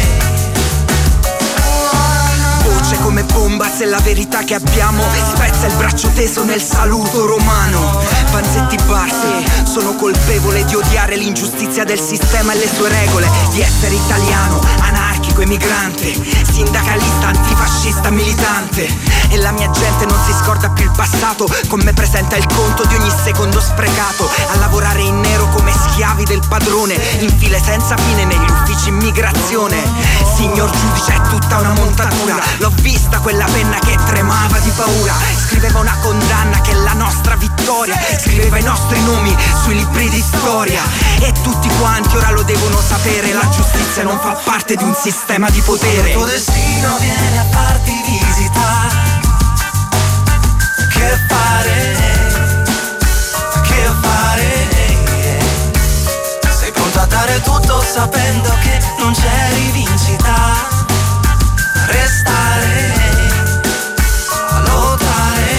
Voce come bomba, se la verità che abbiamo spezza il braccio teso nel saluto romano. Vanzetti Barsi, sono colpevole di odiare l'ingiustizia del sistema e le sue regole, di essere italiano, anarchico, emigrante, sindacalista, antifascista, militante. E la mia gente non si scorda più il passato, con me presenta il conto di ogni secondo sprecato. A lavorare in nero come schiavi del padrone, in file senza fine negli uffici immigrazione. Signor giudice, è tutta una montatura. L'ho vista quella penna che tremava di paura. Scriveva una condanna che è la nostra vittoria. Scriveva i nostri nomi sui libri di storia. E tutti quanti ora lo devono sapere: la giustizia non fa parte di un sistema di potere. Il tuo destino viene a farti visita. Che fare? Che fare? Sei pronta a dare tutto sapendo che non c'è rivincita. Restare, a lottare.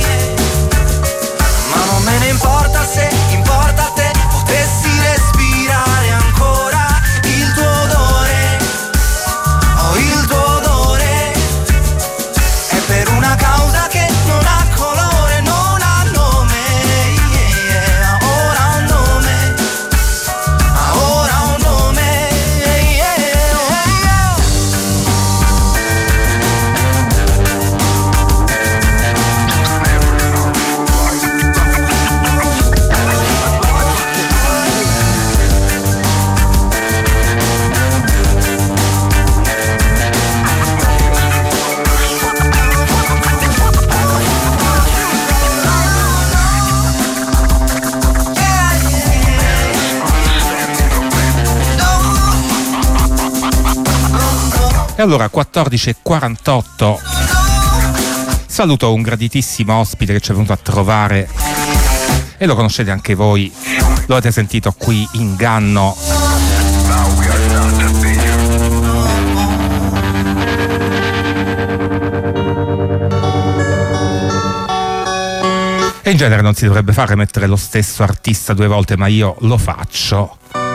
Ma non me ne importa se importa a te. Potessi respirare ancora il tuo odore. Oh, il tuo odore. È per una causa che non ha colore, non ha nome. Yeah, ora ha nome. E allora quattordici e quarantotto saluto un graditissimo ospite che ci è venuto a trovare e lo conoscete anche voi, lo avete sentito qui in Ganno. E in genere non si dovrebbe fare mettere lo stesso artista due volte, ma io lo faccio.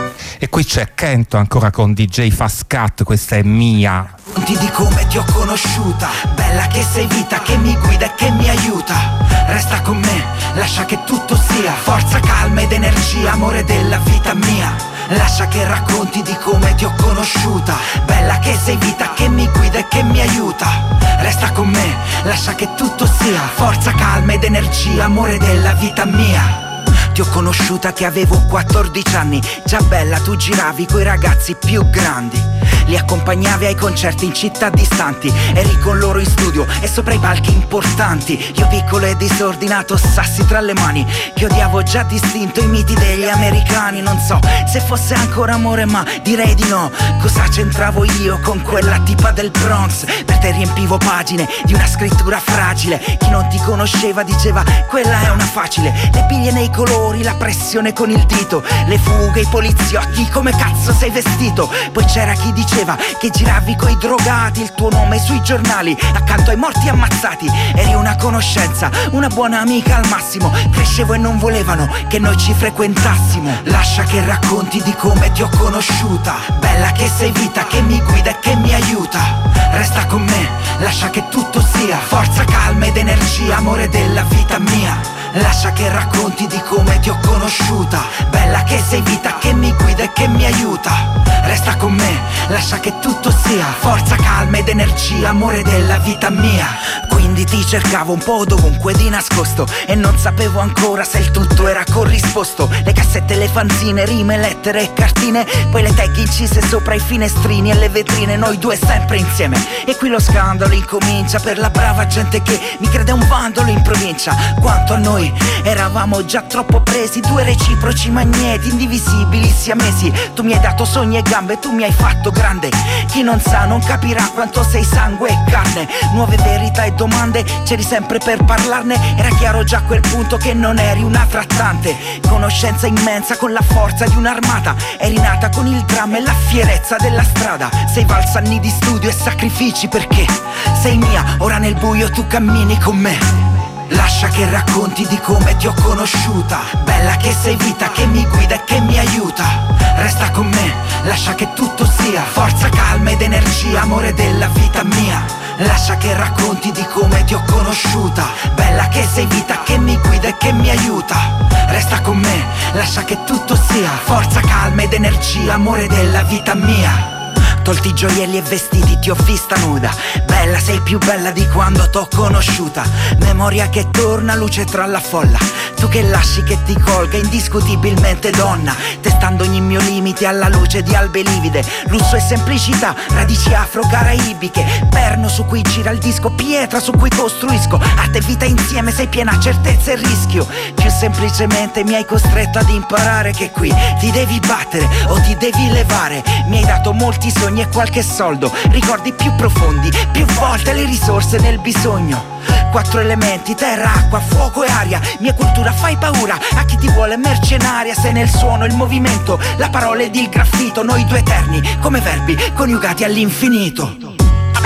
E qui c'è Kento ancora con D J Fast Cat, questa è Mia. Ti di come ti ho conosciuta, bella che sei vita, che mi guida e che mi aiuta. Resta con me, lascia che tutto sia forza, calma ed energia, amore della vita mia. Lascia che racconti di come ti ho conosciuta, bella che sei vita, che mi guida e che mi aiuta. Resta con me, lascia che tutto sia forza, calma ed energia, amore della vita mia. Ti ho conosciuta che avevo quattordici anni, già bella tu giravi coi ragazzi più grandi. Li accompagnavi ai concerti in città distanti, eri con loro in studio e sopra i palchi importanti. Io piccolo e disordinato, sassi tra le mani, che odiavo già distinto i miti degli americani. Non so se fosse ancora amore ma direi di no. Cosa c'entravo io con quella tipa del Bronx? Per te riempivo pagine di una scrittura fragile. Chi non ti conosceva diceva quella è una facile. Le biglie nei colori, la pressione con il dito, le fughe, i poliziotti, come cazzo sei vestito? Poi c'era chi diceva che giravi coi drogati, il tuo nome sui giornali accanto ai morti ammazzati. Eri una conoscenza, una buona amica al massimo. Crescevo e non volevano che noi ci frequentassimo. Lascia che racconti di come ti ho conosciuta, bella che sei vita, che mi guida e che mi aiuta. Resta con me, lascia che tutto sia forza, calma ed energia, amore della vita mia. Lascia che racconti di come ti ho conosciuta, bella che sei vita, che mi guida e che mi aiuta. Resta con me, lascia che tutto sia forza, calma ed energia, amore della vita mia. Quindi ti cercavo un po' dovunque di nascosto e non sapevo ancora se il tutto era corrisposto. Le cassette, le fanzine, rime, lettere e cartine, poi le tag incise sopra i finestrini e le vetrine, noi due sempre insieme. E qui lo scandalo incomincia per la brava gente che mi crede un vandalo in provincia. Quanto a noi eravamo già troppo presi, due reciproci magneti indivisibili siamesi. Tu mi hai dato sogni e gambe, tu mi hai fatto grande. Chi non sa non capirà quanto sei sangue e carne. Nuove verità e domande, c'eri sempre per parlarne. Era chiaro già a quel punto che non eri una trattante. Conoscenza immensa con la forza di un'armata. Eri nata con il dramma e la fierezza della strada. Sei valsa anni di studio e sacrifici perché sei mia, ora nel buio tu cammini con me. Lascia che racconti di come ti ho conosciuta, bella che sei vita, che mi guida e che mi aiuta. Resta con me, lascia che tutto sia forza, calma ed energia, amore della vita mia. Lascia che racconti di come ti ho conosciuta, bella che sei vita, che mi guida e che mi aiuta. Resta con me, lascia che tutto sia forza, calma ed energia, amore della vita mia. Tolti gioielli e vestiti, ti ho vista nuda. Bella, sei più bella di quando t'ho conosciuta. Memoria che torna, luce tra la folla. Tu che lasci che ti colga, indiscutibilmente donna. Testando ogni mio limite alla luce di albe livide. Lusso e semplicità, radici afro-caraibiche. Perno su cui gira il disco, pietra su cui costruisco. Arte e vita insieme, sei piena certezza e rischio. Più semplicemente mi hai costretto ad imparare che qui ti devi battere o ti devi levare. Mi hai dato molti sogni e qualche soldo, ricordi più profondi, più volte le risorse nel bisogno. Quattro elementi, terra, acqua, fuoco e aria. Mia cultura fai paura a chi ti vuole mercenaria. Sei nel suono, il movimento, la parola ed il graffito. Noi due eterni, come verbi coniugati all'infinito. I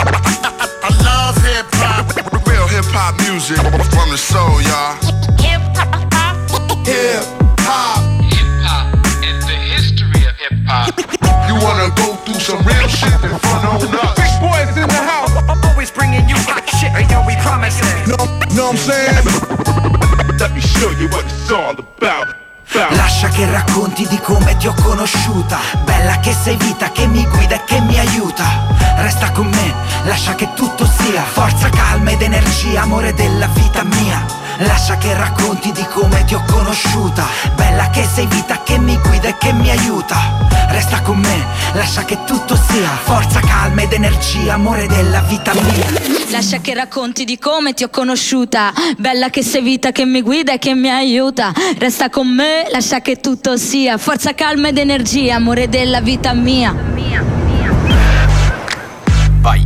love hip hop, real hip hop music from the soul, y'all. Hip hop, hip hop, hip hop is the history of hip hop. You wanna go through some real shit in front on us. Big boys in the house, always bringing you hot shit. Hey yo, we promise it. No, know what I'm saying? Let me show you what it's all about. Lascia che racconti di come ti ho conosciuta, bella che sei vita, che mi guida e che mi aiuta. Resta con me, lascia che tutto sia forza, calma ed energia, amore della vita mia. Lascia che racconti di come ti ho conosciuta, bella che sei vita, che mi guida e che mi aiuta. Resta con me, lascia che tutto sia forza, calma ed energia, amore della vita mia. Lascia che racconti di come ti ho conosciuta, bella che sei vita, che mi guida e che mi aiuta. Resta con me, lascia che tutto sia forza, calma ed energia, amore della vita mia. Vai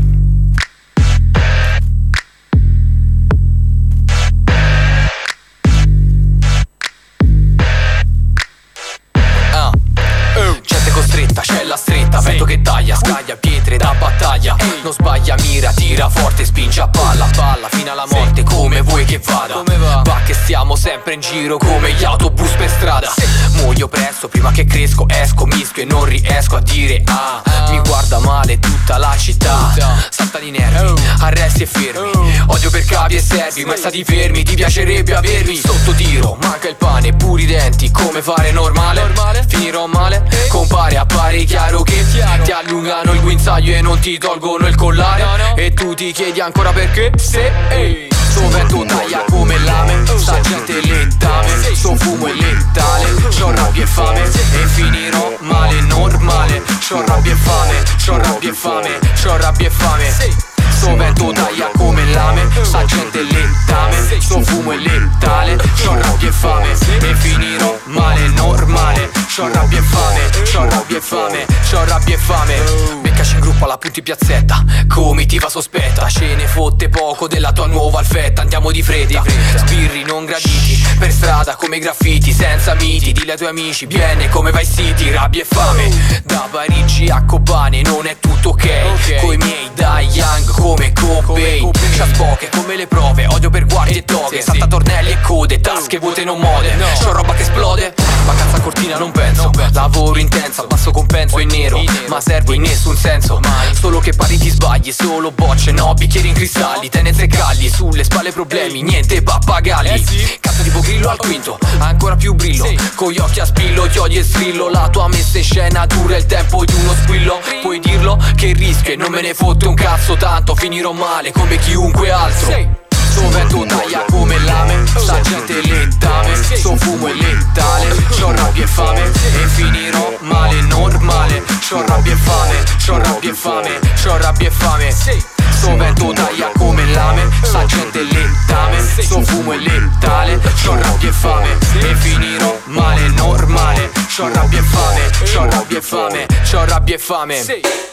forte, spinge a palla, balla fino alla morte, come vuoi che vada. Come va? Va che stiamo sempre in giro come gli autobus per strada. Muoio presto, prima che cresco, esco, mischio e non riesco a dire ah. Mi guarda male tutta la città, salta di nervi, arresti e fermi. Odio per capi e servi, mai stati fermi, ti piacerebbe avermi sotto tiro. Manca il pane, puri i denti, come fare normale? Finirò male, compare, appare chiaro che ti allungano il guinzaglio e non ti tolgono il collare. E tu ti chiedi ancora perché? Se ehi, sto vento taglia come lame, sta gente letame, sto fumo è letale, c'ho rabbia e fame e finirò male, normale. C'ho rabbia e fame, c'ho rabbia e fame, c'ho rabbia e fame. Sto vento taglia come lame, sta gente letame, sto fumo è letale, c'ho rabbia e fame e finirò male, normale. C'ho rabbia e fame, c'ho rabbia e fame, c'ho rabbia e fame. Beccaci in gruppo alla punti piazzetta, comitiva sospetta, ce ne fotte poco della tua nuova alfetta. Andiamo di fretta, sbirri non graditi, per strada come graffiti, senza miti, dille ai tuoi amici, viene come vai City. Rabbia e fame, da Parigi a Kobane, non è tutto ok, coi miei da Young come Cobain. C'ha poche come le prove, odio per guardie e toghe, salta tornelli e code, tasche vuote non mode. C'ho roba che esplode, vacanza cortina non penso, lavoro intenso, al basso compenso in nero, ma servo in nessun senso. Solo che pari ti sbagli, solo bocce, no, bicchieri in cristalli, tenenze e calli, sulle spalle problemi, niente pappagalli. Cazzo tipo grillo al quinto, ancora più brillo, con gli occhi a spillo, chiodi e strillo. La tua messa in scena dura il tempo di uno squillo, puoi dirlo che rischio e non me ne fotte un cazzo, tanto finirò male come chiunque altro. Sto vento taglia come lame, sta gente letame, sto fumo è letale, c'ho rabbia e fame e finirò male, normale. C'ho rabbia e fame, c'ho rabbia e fame, c'ho rabbia e fame. Sto vento taglia come lame, sta gente letame, sto fumo è letale, c'ho rabbia e fame e finirò male, normale. C'ho rabbia e fame, c'ho rabbia e fame, c'ho rabbia e fame.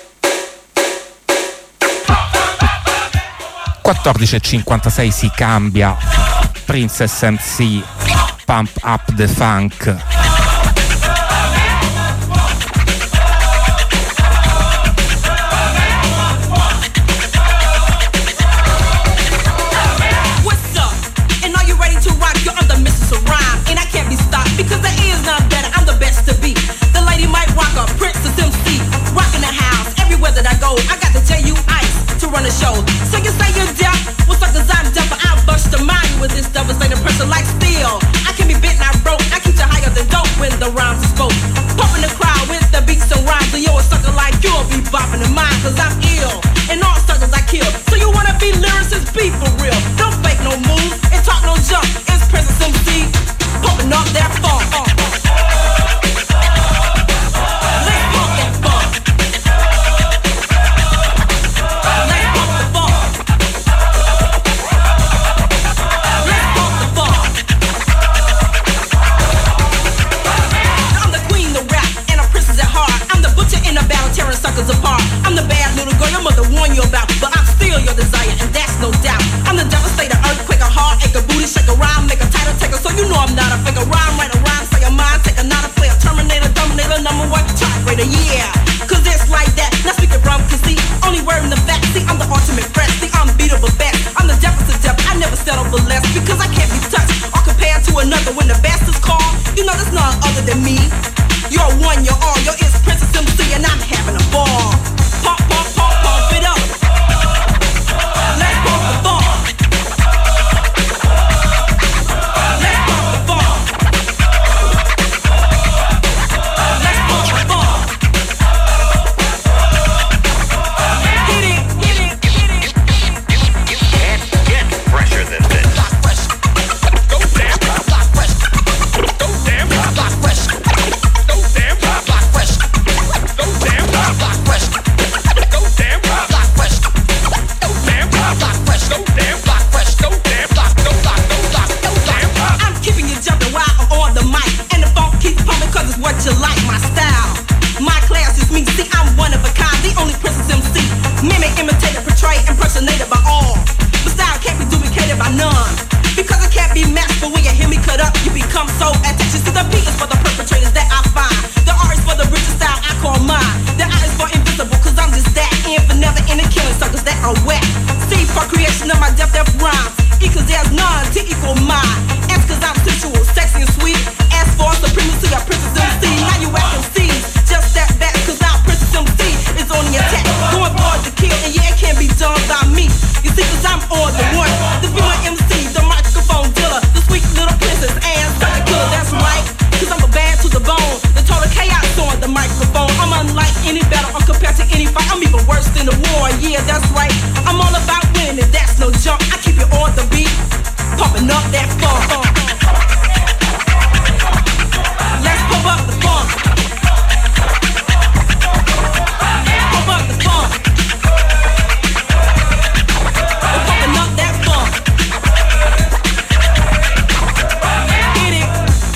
quattordici e cinquantasei si cambia, Princess M C, Pump Up the Funk. What's up? And are you ready to rock? You're under Missus Rhyme, and I can't be stopped because there is none better. I'm the best to be. The lady might rock a Princess M C, rocking the house everywhere that I go. I got the J U Ice to run the show. So you say you're deaf? Well, suckers, I'm deaf, but I'll bust your mind with this devastating pressure like steel. I can be bent, not broke. I keep you higher than dope when the rhymes are spoke. Pumping the crowd with the beats and rhymes. And you're a sucker like you'll be bopping in mine, cause I'm ill. And all suckers I kill. So you wanna be lyricists? Be for real. Don't fake no moves and talk no junk. It's Princess M C, pumping up that funk. Uh. Apart. I'm the bad little girl your mother warned you about, but I'm still your desire, and that's no doubt. I'm the devastator, earthquake, a heartache, a booty shake, a rhyme, make a title taker, so you know I'm not a faker. Rhyme, write a rhyme, say a mind, take another player, Terminator, Dominator, number one top rater, yeah. Cause it's like that. Now speaking from conceit, only word in the back. See, I'm the ultimate threat, the unbeatable best. I'm the deficit depth, I never settle for less, because I can't be touched or compared to another. When the best is called, you know there's none other than me. You're one, you're all, you're is Princess M C, and I'm having a ball. Pump, pump, pump, pump it up. Let's pump the ball. Let's pump the ball. Let's pump the ball. Hit it, hit it, hit it. You can't get fresher than this. Go damn, block fresh. Go damn, block fresh. Go damn, block fresh. Go damn, block fresh. in the war, yeah, that's right. I'm all about winning, that's no jump. I keep it on the beat, pumping up that funk. Let's pump up the funk. Pump up the funk. We're pumping up that funk. Get it.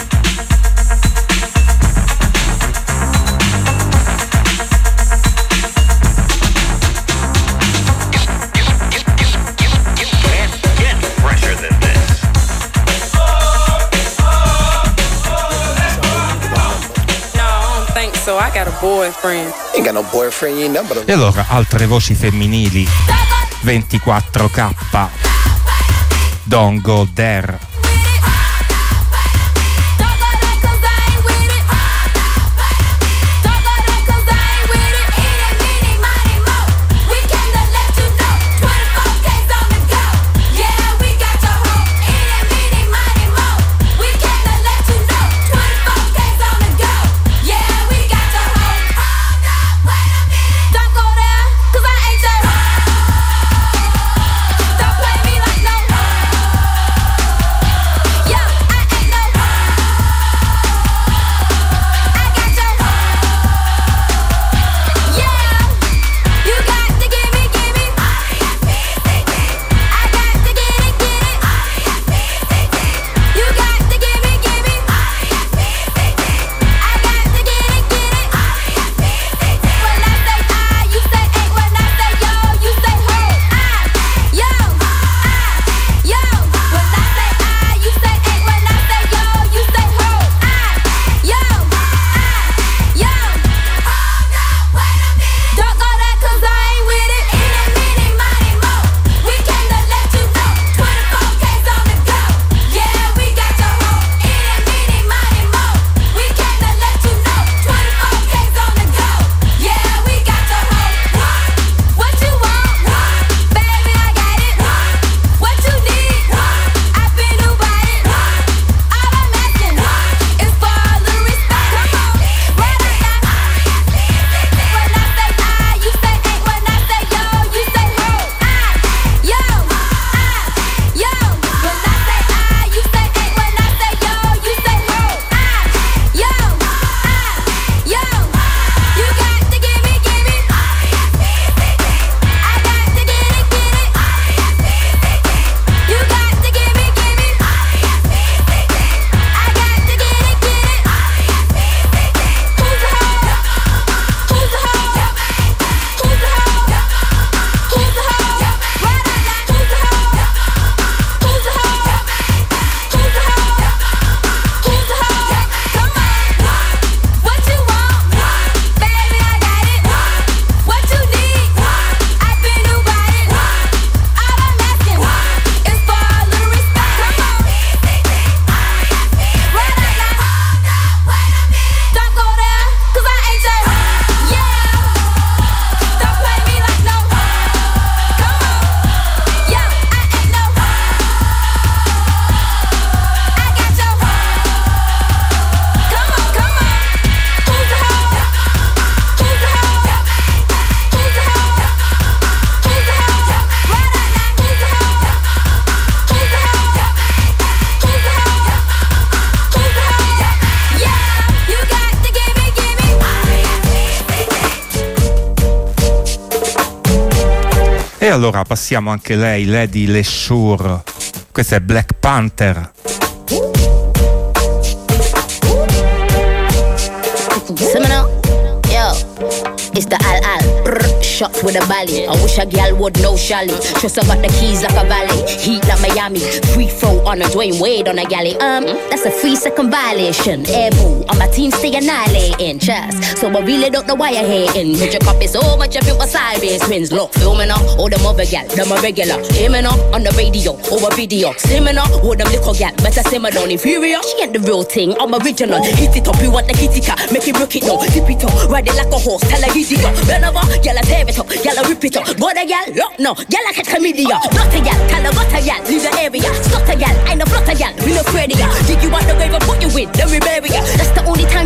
Fresher than this. So I got a boyfriend. Ain't got no boyfriend, you ain't nothing but E allora altre voci femminili. ventiquattro K. Don't Go There. E allora passiamo anche lei, Lady LeSure. Questa è Black Panther. It's the Al Al, brr, shots with a bally. I wish a gal would know Shally. Trust I got the keys like a valley. Heat like Miami, free throw on a Dwayne Wade on a galley. Um, that's a free second violation. Air boo, on my team stay annihilating. Chest, so I really don't know why you're hating. Picture copy so much of it was sideways twins. Look, filming up, all them other gal, them a regular. Aiming up on the radio, over video. Slimming up, all them little gal, better simmer down. Inferior, she ain't the real thing, I'm original. Hit it up, you want the kitty cat, make it rock it now. Dip it up, ride it like a horse, tell her easy go. Run over, gyal a tear it up, gyal a rip it up. Go the gyal, look no, gyal a catch chlamydia. Not a gyal, tell her got a gyal, leave the area. Stop a gyal, I know flot a gyal, we no afraid of ya. Dig you out the grave and put you in, then we bury ya. That's the only time you be your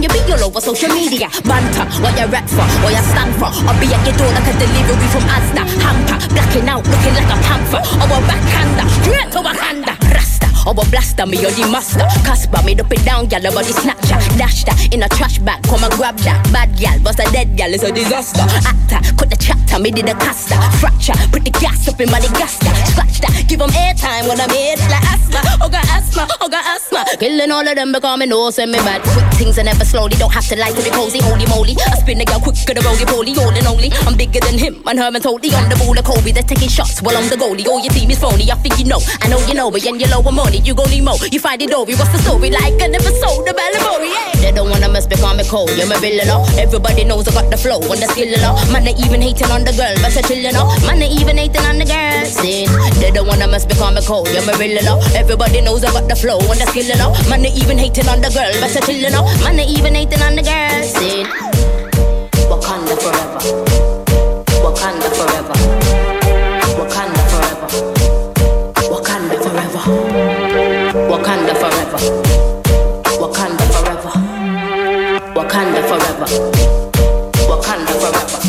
over social media. Banter, what you rap for, what you stand for. I'll be at your door like a delivery from Asda. Hamper, blacking out, looking like a panther. Our backhander, straight to Wakanda. Rasta, our blaster, me or the master. Casper, me up it down, gal, body snatcher. Dash that in a trash bag, come and grab that. Bad gal, bust a dead gal, it's a disaster. Actor, cut the chapter, me did a caster. Fracture, put the gas up in my gaster. Scratch that, give them airtime when I'm here like asthma. Oh got asthma, oh got asthma. Killing all of them because me know send me bad. Quick things are never slowly, don't have to lie to be cozy. Holy moly, I spin the girl quicker than roly poly. All and only, I'm bigger than him and Herman totally on the ball of Kobe. They're taking shots while I'm the goalie. All your team is phony, I think you know. I know you know, but when you low money, you gon' need more. You find it over, what's the story like? I never sold the Ballamori, yeah. They don't wanna mess because me cold, you're my villain, oh. Everybody knows I got the flow and the skill, oh. Man, they even hating on the girl, but they're chillin', oh. Man, they even hating on the girl, see. They don't wanna mess because me cold, you're my villain, oh. Everybody knows I got the flow and the skill, oh. Man, they even hating on the girl, but they're chillin', oh. Man, they even hating on the girl, see. Wakanda forever. Wakanda forever. Wakanda forever. Wakanda forever. Wakanda forever. Wakanda forever. Wakanda forever. Wakanda forever.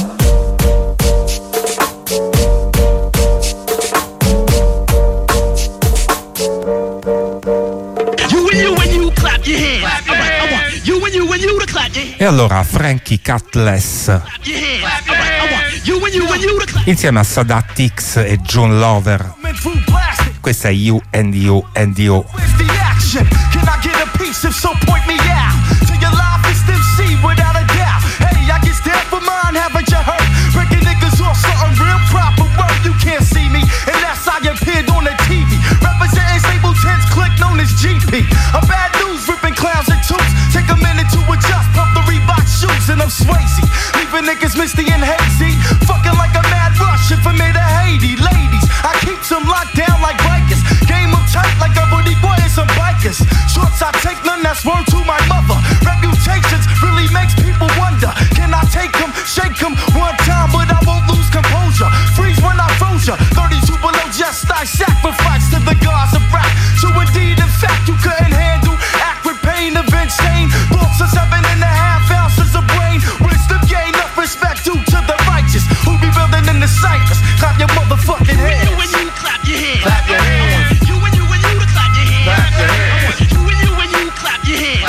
You and you and you clap your hands. I want, I want you and you and you to clap your hands. E allora Frankie Cutlass Your hands. I want, I want you and you and you to clap. insieme a Sadat X e John Lover. Questa è You and You and You. Where's the action? Can I get a piece if so point me out? To your life is M C without a doubt. Hey, I get down for mine, haven't you heard? Breaking niggas off something real proper word. You can't see me unless I appeared on the T V. Representing Stable Tens click known as G P. A bad news, ripping clowns and toots. Take a minute to adjust, pump the Reebok shoes and I'm Swayze. Leaving niggas misty and hazy. Fucking like a mad Russian from me to Haiti. Ladies, I keep some locked down like Vikings. Game them tight like a buddy boy and some bikers. Shorts I take none, that's word to my mother. Reputations really makes people wonder. Can I take them, shake them one time, but I won't lose composure. Freeze when I froze ya. thirty-two below, just I sacrifice to the gods of rap. So indeed, in fact, you couldn't handle acrid pain of insane. Thoughts of seven and a half ounces of brain. Wisdom gain enough respect due to the righteous who be building in the cyphers. Clap your motherfucking hands. You and you clap your hands. Clap your hands. You and you and you to clap your hands. Clap your hands. You and you and you clap your hands.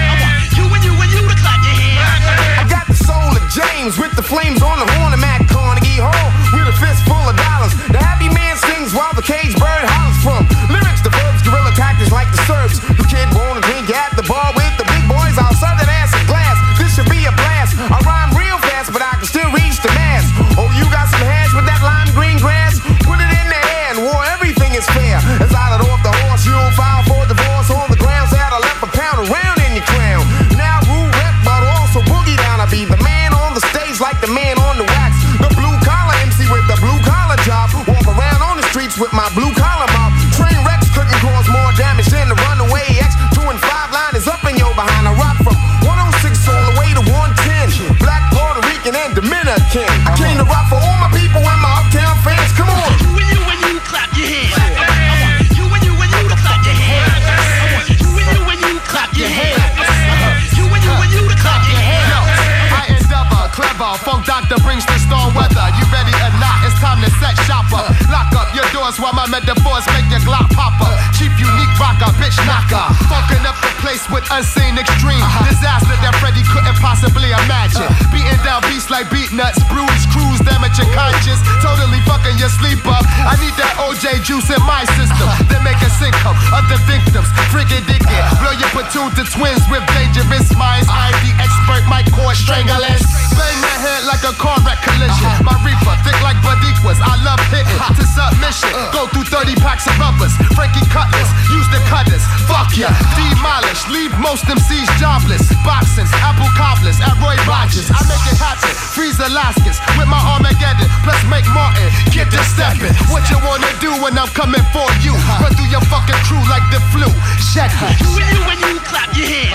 You and you and you to clap your hands. I got the soul of James with the flames on the horn of Matt Carnegie Hall with a fist full of dollars. The happy man sings while the cage bird hollers from lyrics to verbs, guerrilla tactics like the Serbs. The kid born to drink at the bar with the big boys. I'll serve that ass in glass. This should be a blast. I rhyme real fast, but I can still reach the mass. Oh, you got some hash with that lime green grass? Put it in the air and war, everything is fair. As I let off the horse, you'll file for divorce on the grounds that I left a pound around in your crown. Now rule rep, but also boogie down. I be the man on the stage like the man on the wax. The blue collar M C with the blue collar job. Walk around on the streets with my blue collar mob. Train wrecks couldn't cause more damage than the runaway X. Two and five line is up in your behind. I rock from one oh six all the way to one ten. Black, Puerto Rican, and Dominican. I came to rock for all my people and my uptown fans. Come on. You and you and you clap your hands. You and you and you to clap your hands. You and you and you clap your hands. You and you and you to clap your hands. Yo, I endeavor, clever. Funk doctor brings the storm weather. You ready or not? It's time to set shopper. Lock up your doors while my metaphors make your Glock popper. Cheap, unique rocker, bitch knocker. Funkin' up the place with unseen extreme disaster that Freddy couldn't possibly imagine. Beating down beats like beat nuts, bruise, cruise, damage your conscience. Totally fucking your sleep up. I need that O J juice in my system. Then make a sync up of the victims. Frigid digging. Blow your platoon to twins with dangerous minds. I'm the expert, my core strangling. Bang my head like a car wreck collision. My reaper, thick like Bodiquas. I love hitting to submission. Go through thirty packs of rubbers. Frankie Cutlass, use the cutters. Fuck ya, demolish. Leave most M Cs jobless. Boxings, apple cobblers at Roy Rogers. I make it happen. Freeze Alaskans with my Armageddon. Plus make Martin get to stepping. What you wanna do when I'm coming for you? Run through your fucking crew like the flu. Check it. You and you and you clap your hands.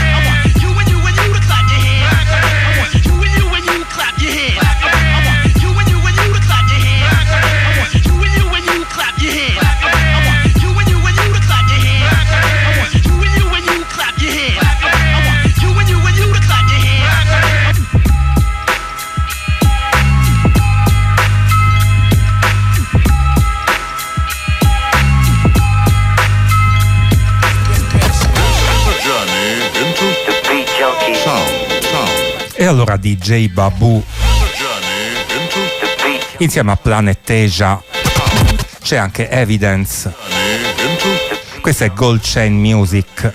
You and you and you to clap your hands. You and you and you clap your hands. You and you and you to clap your hands. You and you and you clap your hands. You and you and you to clap your hands. You and you and you clap your hands. You and you and you to clap your hands. E allora D J Babu insieme a Planet Asia. C'è anche Evidence. Questa è Gold Chain Music.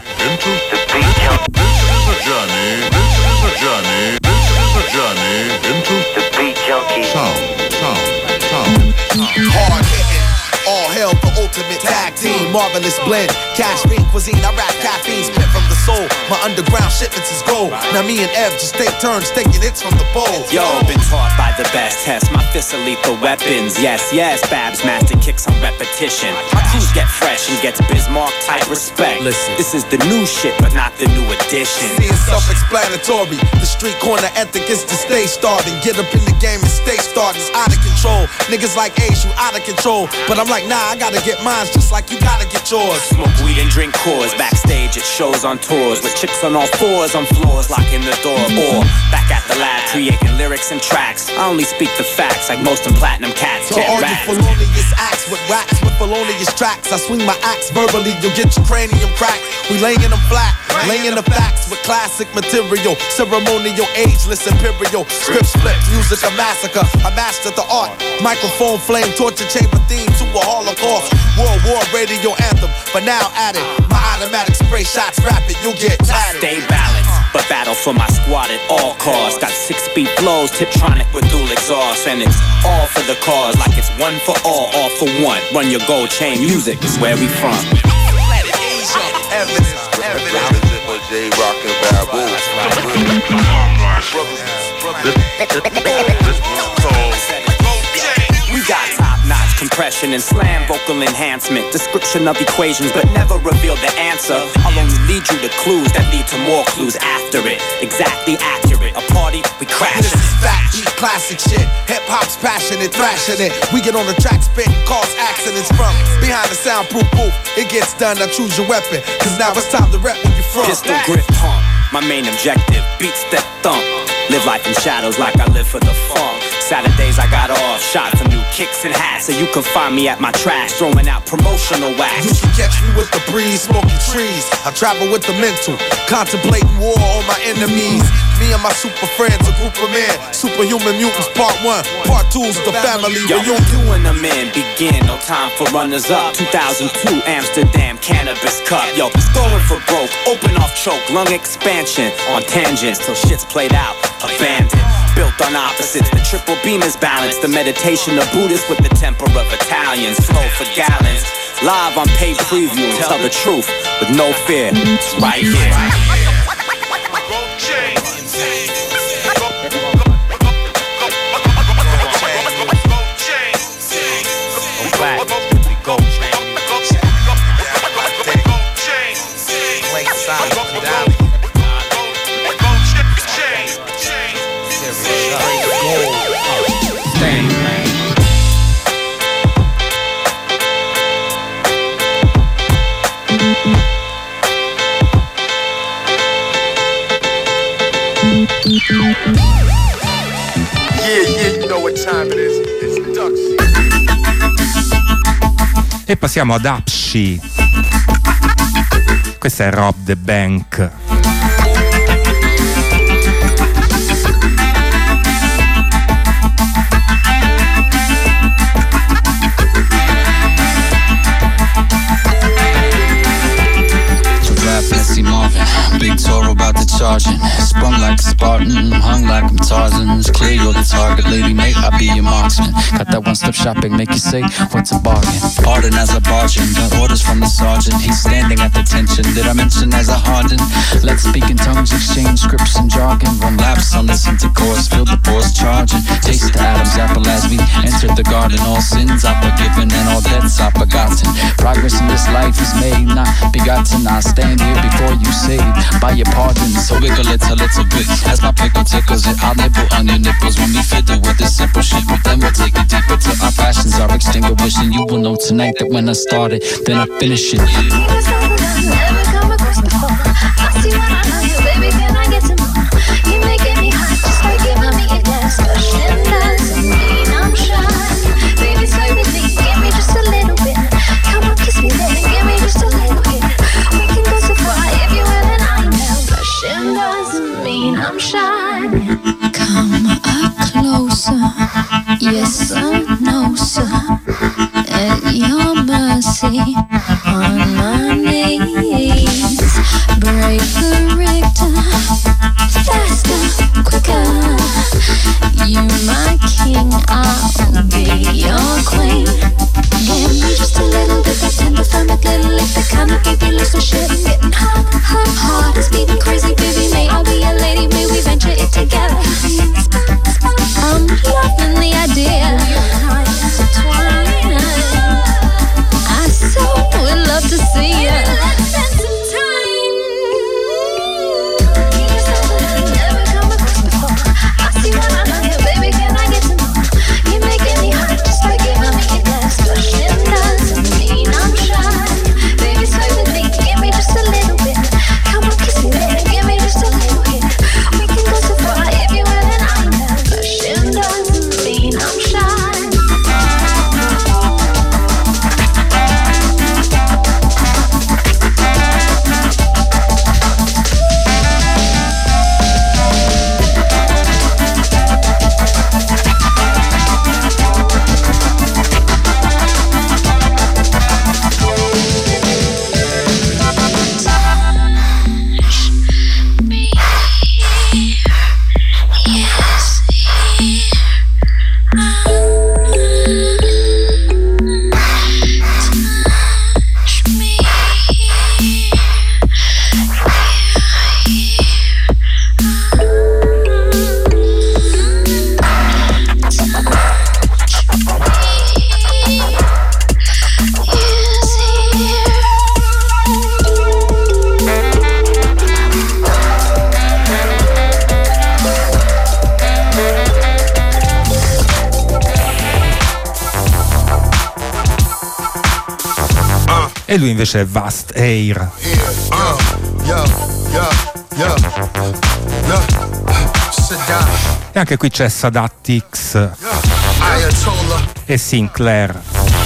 Hard hitting, all hell, the ultimate tag team, marvelous blend. Cash green cuisine, I rap caffeine, spit from the soul. My underground shipments is gold. Now me and Ev just take turns taking hits from the bowl. Yo, been taught by the best. Test my fists are lethal weapons. Yes, yes, Babs master kicks on repetition. My crews get fresh and gets Bismarck type respect. Listen, this is the new shit, but not the new edition. See, it's self-explanatory. The street corner ethic is to stay starving. Get up in the game and stay starting. It's out of control. Niggas like Ace, you out of control. But I'm like, nah, I gotta get mine just like you gotta get yours. Smoke weed and drink cores. Backstage at shows on tours with chicks on all fours on floors, locking the door. Or back at the lab creating lyrics and tracks. I only speak the facts like most of platinum cats. To Get all you racked. felonious acts with raps with felonious tracks, I swing my axe verbally, you'll get your cranium cracked. We laying them flat, laying the facts with classic material, ceremonial, ageless, imperial. Scripts flip, music a massacre, I mastered the art. Microphone flame, torture chamber theme to a holocaust. World War radio anthem, but now added. My automatic spray shots rapid, you'll get tatted. Stay balanced, but battle for my squad at all costs. Got six-speed flows, Tiptronic with dual exhaust. And it's all for the cause, like it's one for all, all for one. Run your gold chain music, is where we from. Evidence, evidence. J Rockin' Babu. We got top-notch compression and slam vocal enhancement. Description of equations, but never reveal the answer. I'll only lead you to clues that lead to more clues after it. Exactly accurate. A party, we crash This it. is fact, eat classic shit. Hip hop's passionate, thrashing it. We get on the track, spit, cause accidents from behind the soundproof booth. It gets done, I choose your weapon. Cause now it's time to rep where you from. Pistol grip pump, my main objective. Beats that thump. Live life in shadows like I live for the funk. Saturdays I got off, shot for new kicks and hats. So you can find me at my trash, throwing out promotional wax. You can catch me with the breeze, smoking trees. I travel with the mental, contemplating war on my enemies. Me and my super friends, a group of men. Superhuman mutants, part one. Part two's the family Yo, reunion. you and the men begin, no time for runners up. two thousand two Amsterdam Cannabis Cup. Yo, going for broke, open off choke, lung expansion on tangents till shit's played out, abandoned. Built on opposites, the triple beam is balanced. The meditation of Buddhists with the temper of Italians. Flow for gallons, live on paid preview. Tell the truth with no fear, it's right here. Yeah, yeah, you know what time it is. It's Ducks. E passiamo ad Apshi. Questa è Rob the Bank. Bessie Marvin, big Toro about to charging. Sprung like a Spartan, hung like I'm Tarzan. It's clear you're the target, lady mate, I'll be your marksman. Got that one-step shopping, make you say, what's a bargain? Pardon as I barge in, got orders from the sergeant. He's standing at the tension, did I mention as I harden? Let's speak in tongues, exchange scripts and jargon. Run laps on this intercourse, feel the pause charging. Taste the Adam's apple as we entered the garden. All sins are forgiven and all debts are forgotten. Progress in this life is made, not begotten. I stand here before you saved by your pardon. So wiggle it a little bit as my pickle tickles it. I'll nibble on your nipples when we fiddle with this simple shit. But then we'll take it deeper till our passions are extinguished. And you will know tonight that when I started, then I finish it. Never come across before. I see when I know you, baby, can I get some more? You making me hot, just like giving me a gas. Gushing doesn't mean I'm shy. Baby, stay with me, give me just a little bit. Come on, kiss me then, give me just a little hit. We can go so far if you and I now. Gushing doesn't mean I'm shy. shy. Come up closer, yes sir, no sir. At your mercy, on my knees. Break the Richter, faster, quicker. You my king, I'll be your queen. Give me just a little bit that tender, firm, a little lick, the kind of baby looks so shit. Getting hot, hot, heart is beating crazy, baby. May I be a lady? May we venture it together? I'm loving the idea. I so would love to see ya. Let's spend some time. You're something I've never come across before. I see what I know here, baby. Can I get some more? You're making me hot just by giving me a glass. Gushing doesn't mean I'm shy. Baby, sway with me, give me just a little bit. Come on, kiss me, baby, give me just a little hit. We can go so far if you will and I'm down. Gushing doesn't mean I'm shy. E lui invece è Vast Air. E anche qui c'è Sadat X e Sinclair.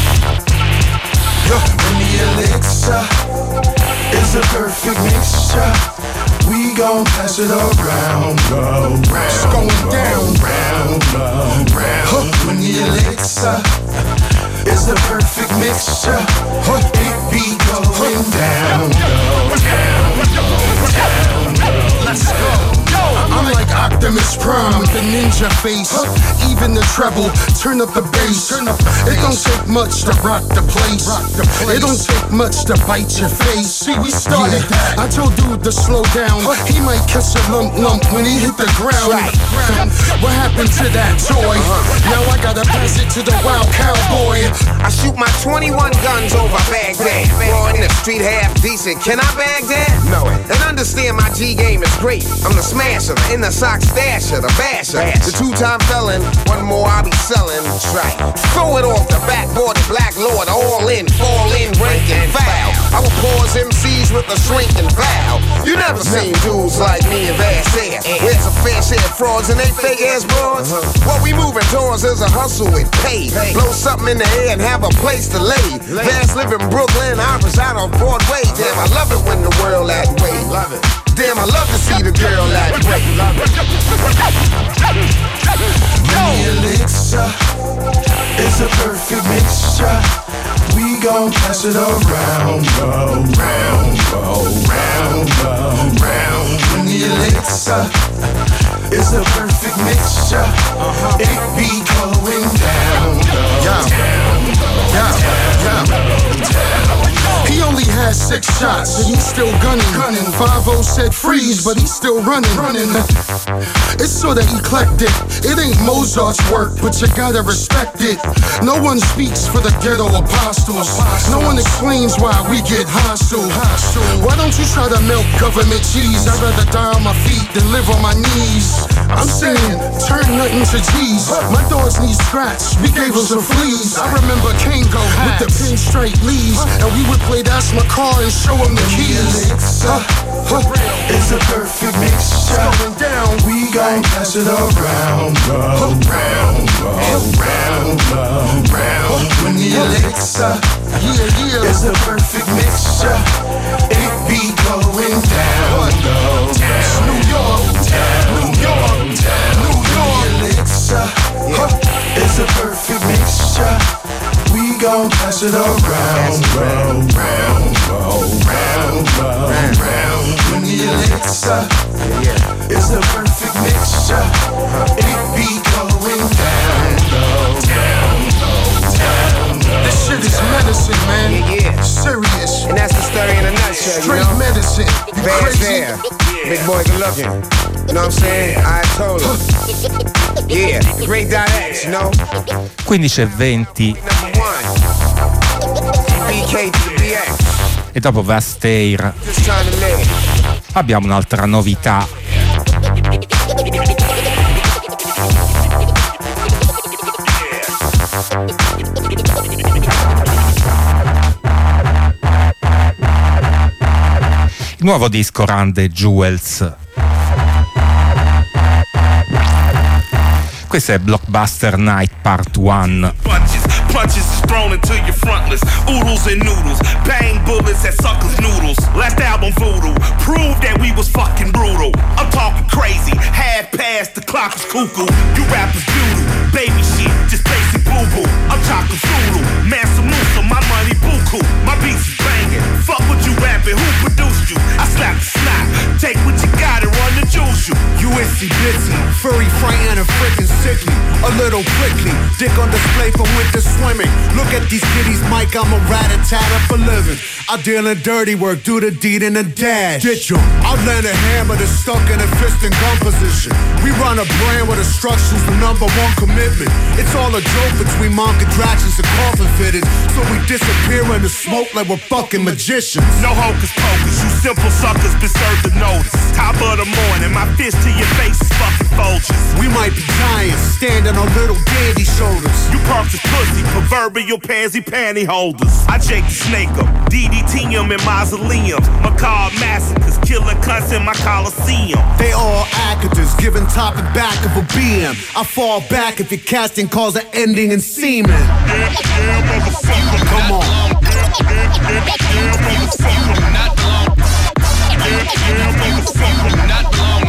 It's a perfect mixture. We gon' pass it around, round, round. It's going down, round, round, round. When the elixir is the perfect mixture. It be going down, down, down, down, down. Let's go. I'm like Optimus Prime, the ninja face. Even the treble, turn up the bass. It don't take much to rock the place. It don't take much to bite your face. See, we started that. I told dude to slow down. He might catch a lump lump when he hit the ground. What happened to that toy? Now I gotta pass it to the wild cowboy. I shoot my twenty-one guns over Baghdad. Raw in the street, half decent. Can I bag that? No. And understand my G game is great. I'm the smasher, the inner sock stasher, the basher, the two-time felon. One more I'll be selling. Right. Throw it off the backboard, the Black Lord, all in, fall in, rank and foul. I will pause M Cs with a shrink and foul. You never seen dudes like me and Vast Air. There's a fair share of frauds and they fake ass broads. What we moving towards is a hustle with pay. Blow something in the air and have a place to lay. Vast live in Brooklyn, I reside on Broadway. Damn, I love it when the world that way. Love it. Damn, I love to see the girl that way. The elixir is a perfect mixture. We gon' pass it around, round, round, round, round, round. When the elixir is a perfect mixture, it be going down, down, down, down, down, down. He only has six shots and he's still gunning. gunning. five oh said freeze, but he's still running. running. It's sorta eclectic. It ain't Mozart's work, but you gotta respect it. No one speaks for the ghetto apostles. No one explains why we get hostile. Why don't you try to melt government cheese? I'd rather die on my feet than live on my knees. I'm saying, turn nothing to G's. My dogs need scratch, we gave them some fleas. I remember Kango with the pinstripe leaves, and we would play That's My Car and show them the keys. Huh? Huh? It's a perfect mixture. Going down, we gon' pass it around, round, round, round, round, round, round. When the elixir, yeah, yeah, it's a perfect mixture. It be going down, down, down, New York, down, New York. gon' pass it around, round, round, round, round, round, round. When the elixir is the perfect mixture, it be going down, down, down, down, down. This shit is medicine, man. Yeah, yeah. Serious. And that's the story in a nutshell, Straight you know? medicine. You Bad crazy? there. Big boy good looking. You know what I'm saying? I told her. Yeah, the great Dot X, you know? quindici e venti. Number one. B K to the B X. E dopo Vastair Just trying to live. abbiamo un'altra novità. Il nuovo disco Run the Jewels. Questo è Blockbuster Night Part uno. Punches, punches is thrown into your frontless. Oodles and noodles, bang bullets at suckers' noodles. Last album Voodoo proved that we was fucking brutal. I'm talking crazy, half past the clock is cuckoo. You rappers doodle, baby shit, just basic boo boo. I'm talking Zulu, Mansa Musa, my money buku. My beats is banging, fuck what you rapping, who produced you? I slap the snap, take what you got and run the juice you. U S C busy, furry frightened and freaking sickly, a little prickly, dick on display for winter swimming. Look at these kitties, Mike, I'm a rat-a-tat for living. I deal in dirty work, do the deed in a dash. Ditch 'em, outland a hammer that's stuck in a fist and gun position. We run a brand with a structure's the number one commitment. It's all a joke between monk contractions and coffin fitters, so we disappear in the smoke like we're fucking magicians. No hocus pocus, you simple suckers deserve the notice. Top of the morning, my fist to your face is fucking vultures. We might be giants, standing on little dandy shoulders. You punks is pussy, proverbial pansy panty holders. I Jake the snake up, D D T em in mausoleums. Macabre massacres, killing cunts in my coliseum. They all actors, giving topic back of a B M. I fall back if your casting calls are ending in semen. Yeah, yeah, motherfucker. Come on. Yeah, yeah, yeah, motherfucker. Not long. Yeah, yeah, motherfucker. Not long.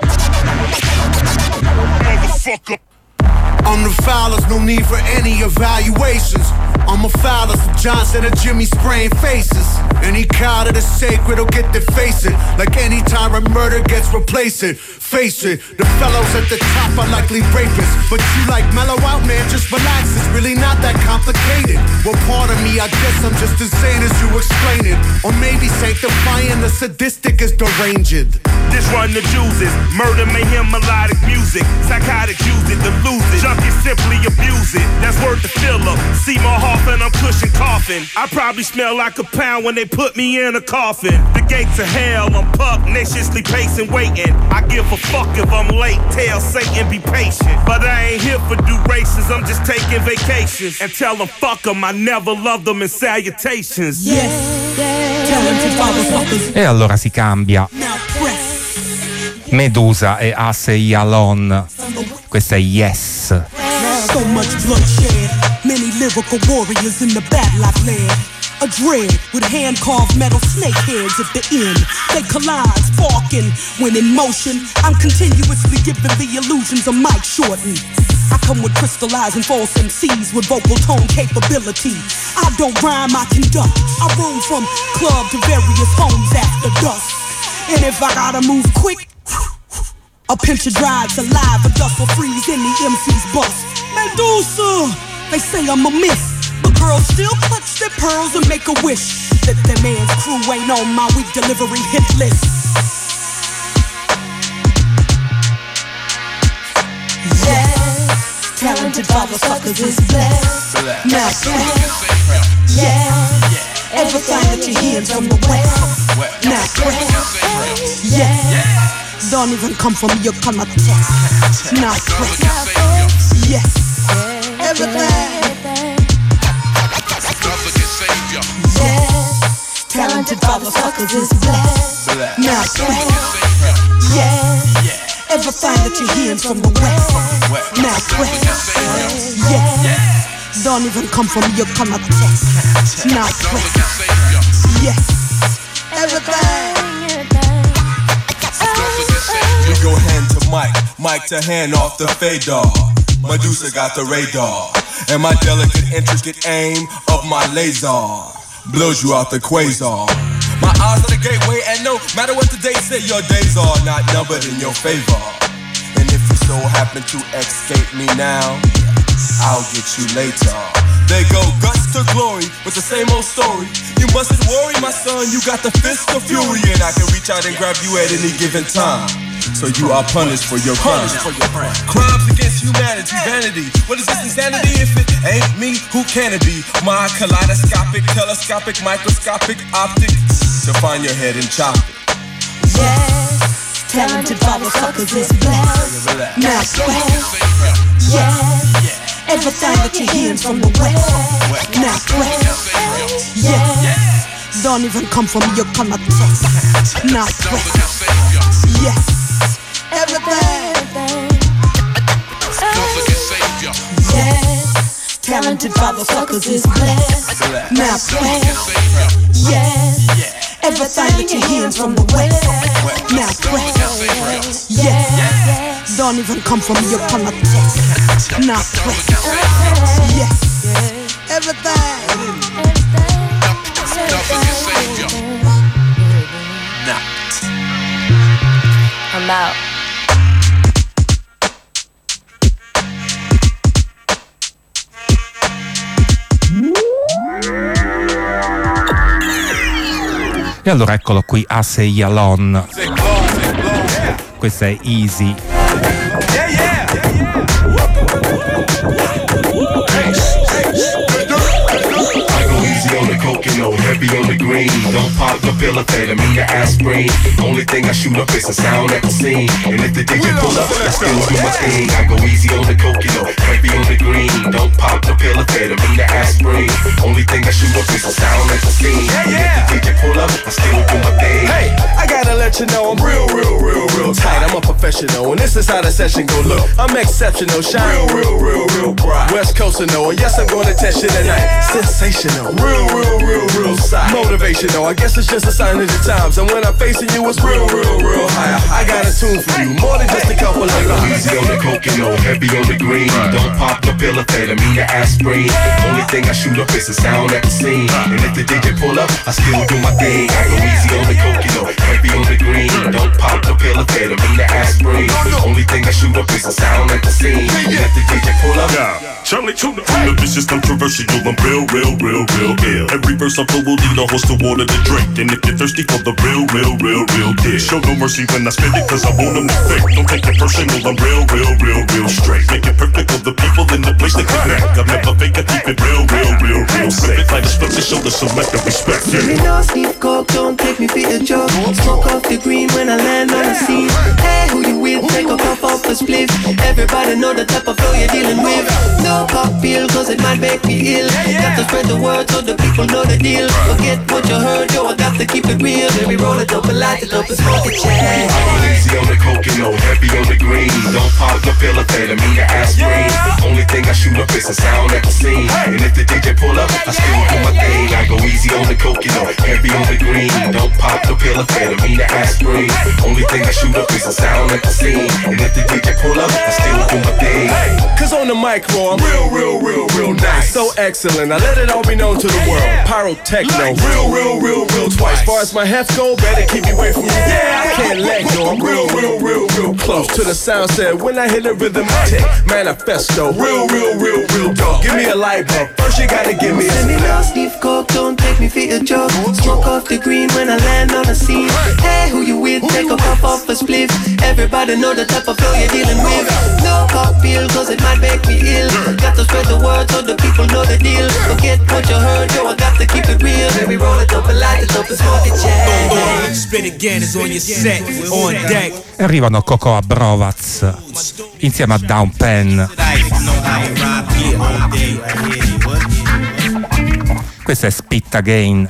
Motherfucker. I'm the foulest, no need for any evaluations. I'm a fouler, so Johnson and Jimmy spraying faces. Any cow that is sacred will get to face it. Like any time a murder gets replaced it. Face it, the fellows at the top are likely rapists. But you like mellow out, man, just relax. It's really not that complicated. Well, part of me, I guess I'm just as sane as you explain it. Or maybe sanctifying the sadistic is deranged. This run the juices, murder, mayhem, melodic music. Psychotic use it to lose it. Junkies simply abuse it. That's worth the fill up. See my heart and I'm cushion coughing. I probably smell like a pound when they put me in a coffin. The gates of hell, I'm pugnaciously pacing, waiting. I give a fuck if I'm late, tell Satan be patient. But I ain't here for durations, I'm just taking vacations. And tell them fuck them, I never loved them in salutations. Yes, talented motherfuckers. E allora si cambia. Medusa e Asei Alon. Questa è Yes. So much bloodshed, many lyrical warriors in the battle I've led. A dread with hand-carved metal snake heads at the end. They collide, sparking. When in motion, I'm continuously giving the illusions of Mike Shorten. I come with crystallizing false M Cs with vocal tone capability. I don't rhyme, I conduct. I roam from club to various homes after dusk. And if I gotta move quick, a pinch of drives alive, a dust will freeze in the M C's bust. Medusa, they say I'm a myth, but girls still clutch their pearls and make a wish that their man's crew ain't on my week delivery hit list. Yes, talented motherfuckers is blessed. Now press, yeah, everything that you hear from the west. Now press, yeah. Don't even come from your color test. Now press, yes, everything. Yes, talented motherfuckers is blessed. Now press, yeah, everything that you hear from the west. Now press, yes, don't even come from your color test. Now press, yes, everything. We go hand to mic, mic to hand off the fader. Medusa got the radar. And my delicate, intricate aim of my laser blows you out the quasar. My eyes are the gateway, and no matter what the date say, your days are not numbered in your favor. And if you so happen to escape me now, I'll get you later. They go guts to glory with the same old story. You mustn't worry, my son, you got the fist of fury, and I can reach out and grab you at any given time. So you are punished for your crimes. Crimes against humanity, vanity. What is this insanity? If it ain't me, who can it be? My kaleidoscopic, telescopic, microscopic optic to find your head and chop it. Yes, talented motherfuckers is blessed. Now blessed. Yes, everything that you're hearing from the west. Now blessed. Yes, don't even come from your color test. Now blessed. Yes. Everything. Yes, talented motherfuckers is blessed. Now blessed. Yes, everything that you're hearing from the west. Now blessed. Yes, don't even come from your color test. Now blessed. Yes, everything. I'm out. E allora eccolo qui, Ase Yalon. Questa è Easy. Heavy on the green, don't pop the pill of amphetamine, the aspirin. Only thing I shoot up is a sound at the scene. And if the D J pull up, I still do my thing. I go easy on the coke, you know, heavy on the green. Don't pop the pill of amphetamine, the aspirin. Only thing I shoot up is a sound at the scene. And if the D J pull up, I still do my thing. Hey, I gotta let you know I'm real, real, real, real tight. I'm a professional, and this is how the session go look. I'm exceptional, shine real, real, real, real bright. West Coast to know, and yes, I'm gonna test you tonight. Sensational, real, real, real, real sight. Motivational, I guess it's just a sign of the times. And when I'm facing you, it's real, real, real high. I got a tune for you, more than just a couple of lines. Easy on the coke, you know, heavy on the green. Don't pop the pill of amphetamine, the aspirin. Only thing I shoot up is a sound at the scene. And if the D J pull up, I still do my thing. I go easy on the coke, you know, heavy on the green. Don't pop the pill of amphetamine, the aspirin. Only thing I shoot up is a sound at the scene. And if the D J pull up, Charlie Tuna, the bitch is controversial. I'm real, real, real, real ill. Every verse I flow will need a horse to water to drink. And if you're thirsty for the real, real, real, real deal, show no mercy when I spit it, cause I want them to fake. Don't take it personal, I'm real, real, real, real straight. Make it perfect for the people in the place to connect. I'm never fake, I keep it real, real, real, real safe. Like a split to show the selective respect. Let me know, Steve Coke, don't take me for a joke. Smoke off the green when I land on the scene. Hey, who you with? Take a puff off a spliff. Everybody know the type of flow you're dealing with. No pop pill, cause it might make me ill. Got to spread the word so the people know the deal. Forget what you heard, yo, I got to keep it real. Baby, roll it up and light it up and smoke it, yeah. Easy on the coke, you know, heavy on the green. Don't pop the pill of amphetamine, the aspirin. Only thing I shoot up is a sound at the scene. And if the D J pull up, I still do my thing. I go easy on the coke, you know, heavy on the green. Don't pop the pill of amphetamine, the aspirin. Only thing I shoot up is a sound at the scene. And if the D J pull up, I still do my thing. Cause on the micro, I'm real, real, real, real nice. So excellent, I let it all be known to the world. Pyrotechno, real, real, real, real twice. As far as my heft go, better keep you away from me. Yeah, I can't let go, I'm real, real, real, real close to the sound set. When I hit the rhythm, tick, manifesto. Real, real, real, real dope. Give me a light bulb, first you gotta give me a Let me know, Steve Coke, don't take me for a joke. Smoke off the green when I land on the scene. Hey, who you with? Take a puff off a spliff. Everybody know the type of flow you're dealing with. No pop pill, cause it might make me ill. Got to spread the word so the people know the deal. Forget what you heard, yo, I got to keep it real. Baby, roll it up and light it up and smoke it, yeah. Spit again is on your set, on deck. E arrivano Cocoa Brovaz insieme a Down Pen. Questo è Spit Again.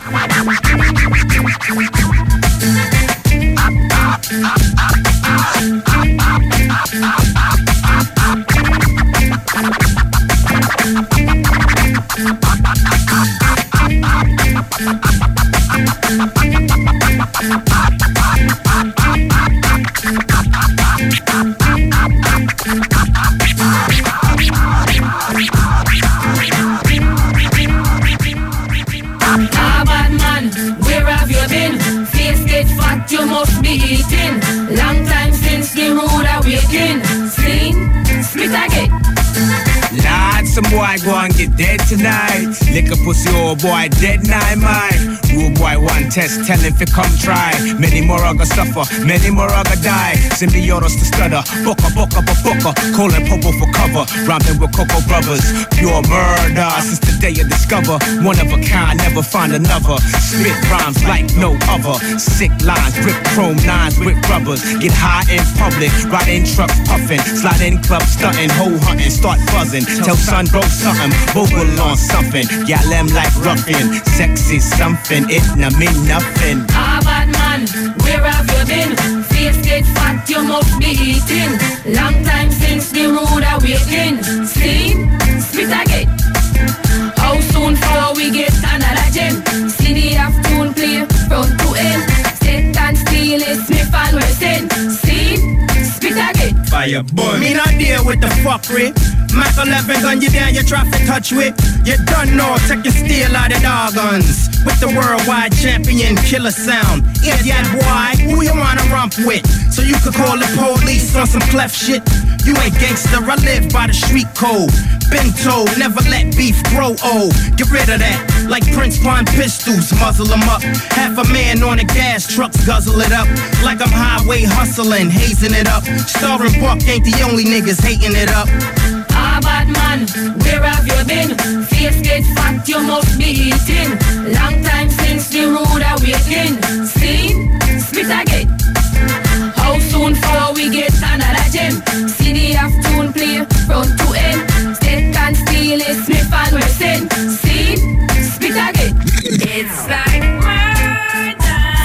you must be eating. Long time since the rude awakening. Seen, spit again. Lord, some boy go and get dead tonight. Lick a pussy, old boy dead nine mine. Rude boy one test, tell him to come try. Many more are gonna suffer, many more are gonna die. Symbiotes to stutter, booker, booker, booker. Cold and purple for cover, rhyming with Cocoa Brothers. Pure murder since the day you discover. One of a kind, never find another. Spit rhymes like no other. Sick lines, grip chrome nines with rubbers. Get high in public, ride in trucks puffing. Slide in clubs stunting, hoe hunting, start buzzing. Tell son bro something, vocal on something. Y'all them like ruffian, sexy something, it no mean nothing. Ah, bad man, where have you been? Face get fat, you must be eating. Long time since the rude awakening. See, spit again. How soon for we get another gem? C D afternoon play front to end. State and steel is Smith and Wesson. See, spit again. Fire boy. Me not deal with the fuckery. Mac eleven gun you down, your traffic touch with. You done know, take your steel out of dog guns. With the worldwide champion killer sound. Idiot boy, who you wanna rump with? So you could call the police on some cleft shit. You ain't gangster, I live by the street code. Been told, never let beef grow old. Get rid of that, like Prince Pawn pistols, muzzle them up. Half a man on the gas trucks, guzzle it up. Like I'm highway hustling, hazing it up. Starring Buck ain't the only niggas hating it up. Ah, bad man, where have you been? Face get fat, you must be eating. Long time since the rude awakening. See, spit again. How soon for we get another gem? C D afternoon play front to end. State and steel is Smith and Wesson. See, spit again. It's like murder.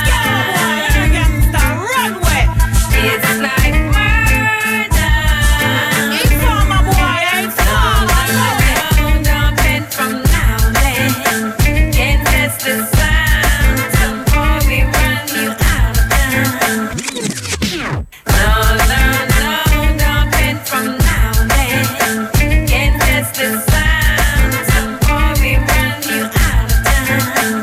Gangsta runway. It's like murder. Informer boy, informer boy. Don't bend from now then. Can't test the sound. Some boy we run you out of town. No, no, no, don't bend from now then. Can't test the sound. Some boy we run you out of town.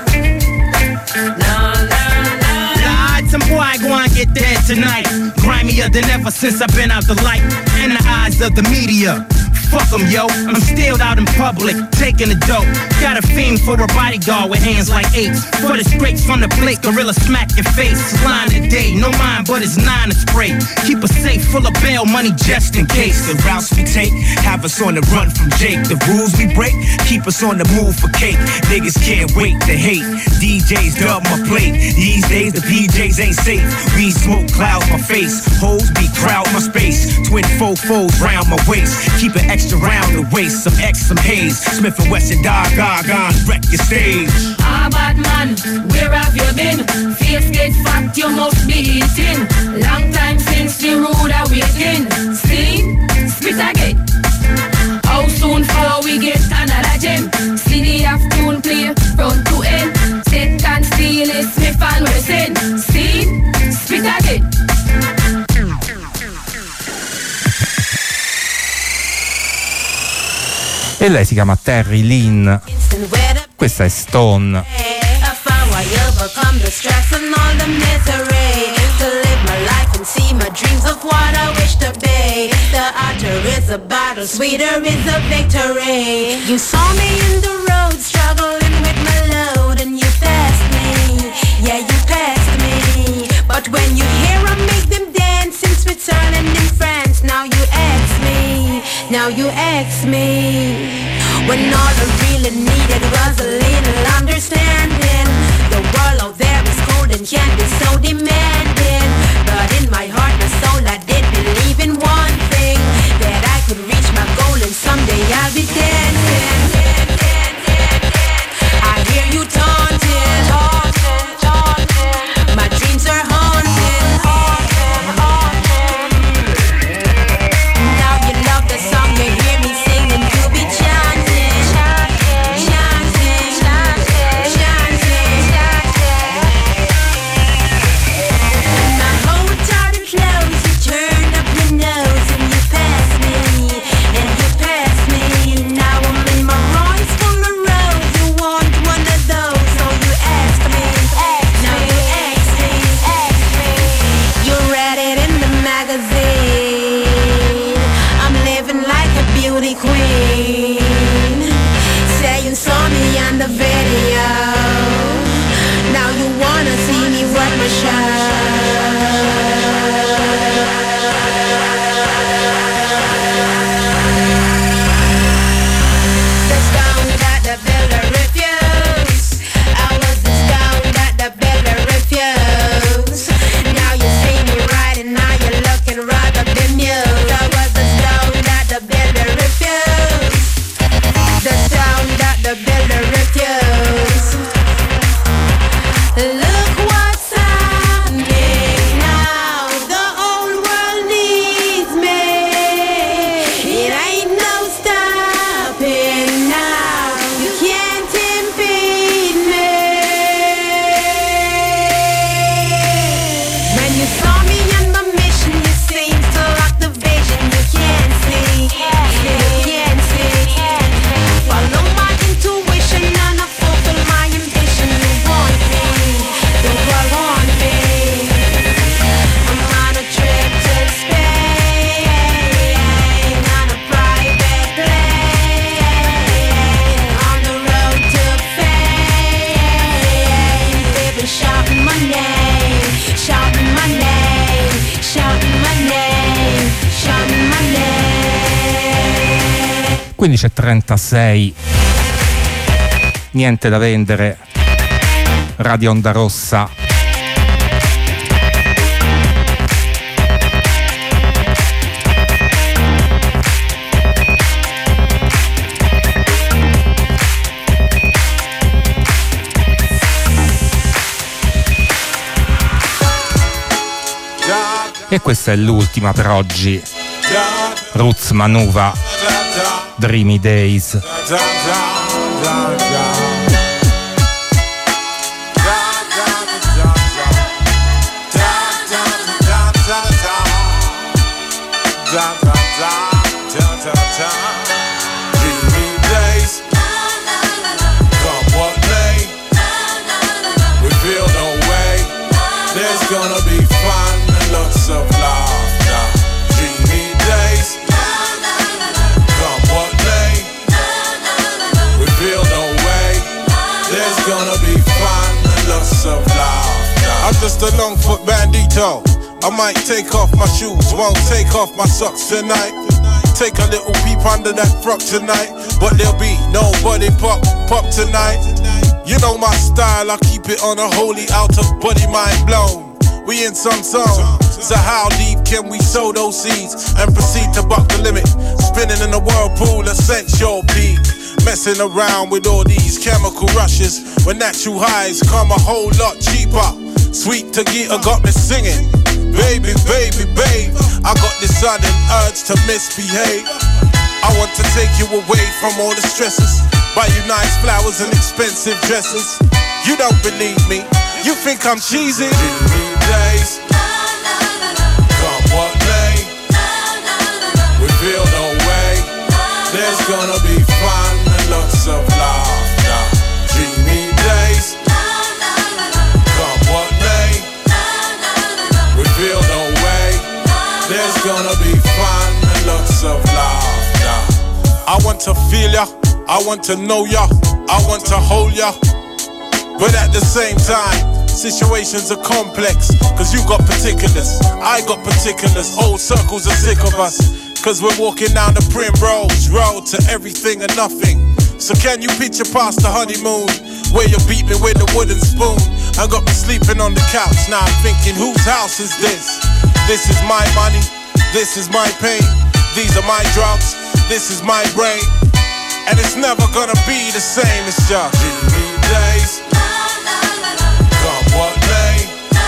No, no, no. Lord, some boy gonna get dead tonight. Grimier than ever since I've been out the light. In the eyes of the media. Fuck 'em, yo. I'm still out in public, taking the dope. Got a fiend for a bodyguard with hands like apes. For the scrapes from the plate, gorilla smack your face. Line a day, no mind, but it's nine to spray. Keep us safe, full of bail money just in case. The routes we take have us on the run from Jake. The rules we break keep us on the move for cake. Niggas can't wait to hate. D Js dub my plate. These days the P Js ain't safe. We smoke clouds my face. Hoes be crowd my space. Twin fofos round my waist. Keep it extra round the waist. Some X, some haze. Smith and Wesson, dog, gone, gone, wreck your stage. Ah, bad man, where have you been? Face get fat, you must be eating. Long time since the rude awakening. See, spit again. How soon for we get another gem? C D afternoon play front to end. State and steel is Smith and Wesson. See, spit again. E lei si chiama Terry Lynn. Questa è Stone. I found why you overcome the stress and all the misery. To live my life and see my dreams of what I wish to be. The harder is a battle, sweeter is a victory. You saw me in the road, struggling with my load, and you passed me. Yeah, you passed me. But when you hear I make them dance in Switzerland and France, now you ask me, now you ask me. When all I really needed was a little understanding. The world out there is cold and can be so demanding. But in my heart, my soul, I did believe in one thing, that I could reach my goal and someday I'll be dancing. I hear you taunting, my dreams are haunted. Now you love the song, you hear me singing, you be chanting, chanting, chanting, chanting. My whole heart is quindici e trentasei. Niente da vendere. Radio Onda Rossa. E questa è l'ultima per oggi. Roots Manuva, Dreamy Days. There's gonna be fun and lots of laughter. Dreamy days, come what may, we feel no way. There's gonna be fun and lots of laughter. I'm just a long foot bandito. I might take off my shoes, won't take off my socks tonight. Take a little peep under that frock tonight, but there'll be nobody pop, pop tonight. You know my style, I keep it on a holy out of body, mind blown. We in some song, so how deep can we sow those seeds and proceed to buck the limit? Spinning in a whirlpool of sensual peak, messing around with all these chemical rushes. When natural highs come a whole lot cheaper. Sweet Tagita got me singing, baby, baby, babe. I got this sudden urge to misbehave. I want to take you away from all the stresses, buy you nice flowers and expensive dresses. You don't believe me, you think I'm cheesy. Dreamy days, come what may, we feel no way. There's gonna be fun and lots of laughter. Dreamy days, come what may, we feel no way. There's gonna be fun and lots of laughter. I want to feel ya, I want to know ya, I want to hold ya. But at the same time, situations are complex, cause you got particulars, I got particulars. Old circles are sick of us, cause we're walking down the Primrose Road to everything and nothing. So can you picture past the honeymoon, where you beat me with a wooden spoon and got me sleeping on the couch? Now I'm thinking, whose house is this? This is my money, this is my pain, these are my drugs, this is my brain. And it's never gonna be the same, it's just dreamy days, come what may,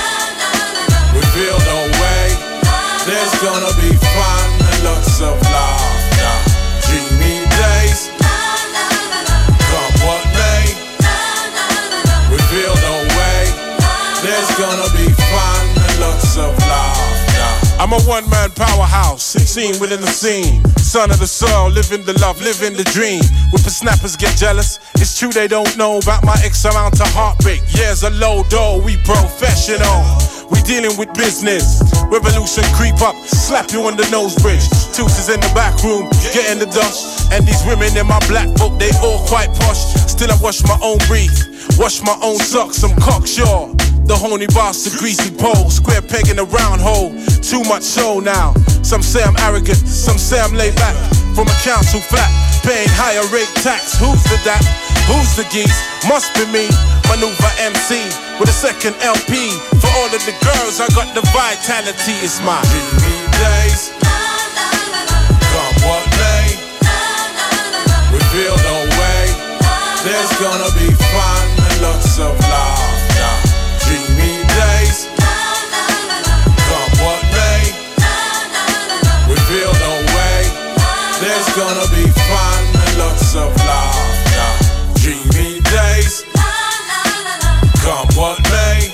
we feel no way. There's gonna be fun and lots of laughter. Dreamy days, come what may, we feel no way. There's gonna be fun and lots of laughter. I'm a one-man powerhouse, seen within the scene. Son of the soul, living the love, living the dream. Whippersnappers get jealous, it's true they don't know about my X amount of heartbreak. Years of low dough, we professional. We dealing with business, revolution creep up, slap you on the nose bridge. Tooths in the back room, getting the dust. And these women in my black book, they all quite posh. Still I wash my own breath, wash my own socks, I'm cocksure. The honey bastard, greasy pole, square peg in a round hole. Too much show now. Some say I'm arrogant, some say I'm laid back. From a council flat, paying higher rate tax. Who's the that? Who's the geese? Must be me, Maneuver M C with a second L P. For all of the girls, I got the vitality. It's my dreamy days, come what may, we feel no way. There's gonna be fun and lots of laughter. Dreamy days, come what may, we feel no way. There's gonna be fun and lots of laughter. Dreamy days, come what may,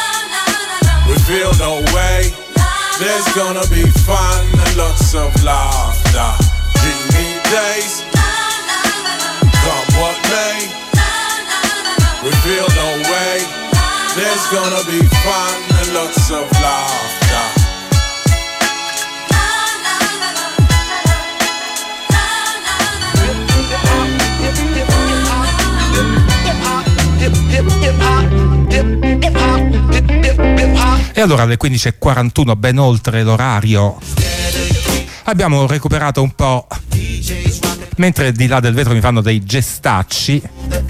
we feel no way. There's gonna be fun and lots of laughter. Dreamy days, come what may, we feel no way. There's gonna be fun and lots of laughter. E allora alle quindici e quarantuno, ben oltre l'orario, abbiamo recuperato un po' Mentre di là del vetro mi fanno dei gestacci.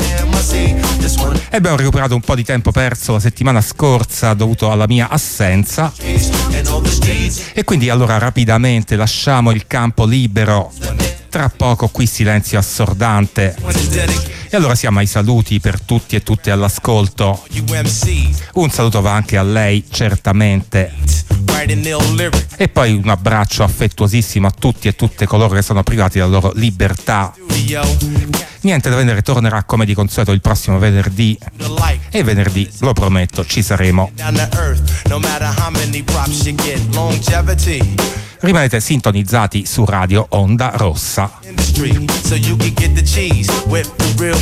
E abbiamo recuperato un po' di tempo perso la settimana scorsa dovuto alla mia assenza. E quindi allora rapidamente lasciamo il campo libero. Tra poco qui silenzio assordante. E allora siamo ai saluti per tutti e tutte all'ascolto. Un saluto va anche a lei, certamente. E poi un abbraccio affettuosissimo a tutti e tutte coloro che sono privati della loro libertà. Niente da vendere tornerà come di consueto il prossimo venerdì. E venerdì, lo prometto, ci saremo. Rimanete sintonizzati su Radio Onda Rossa.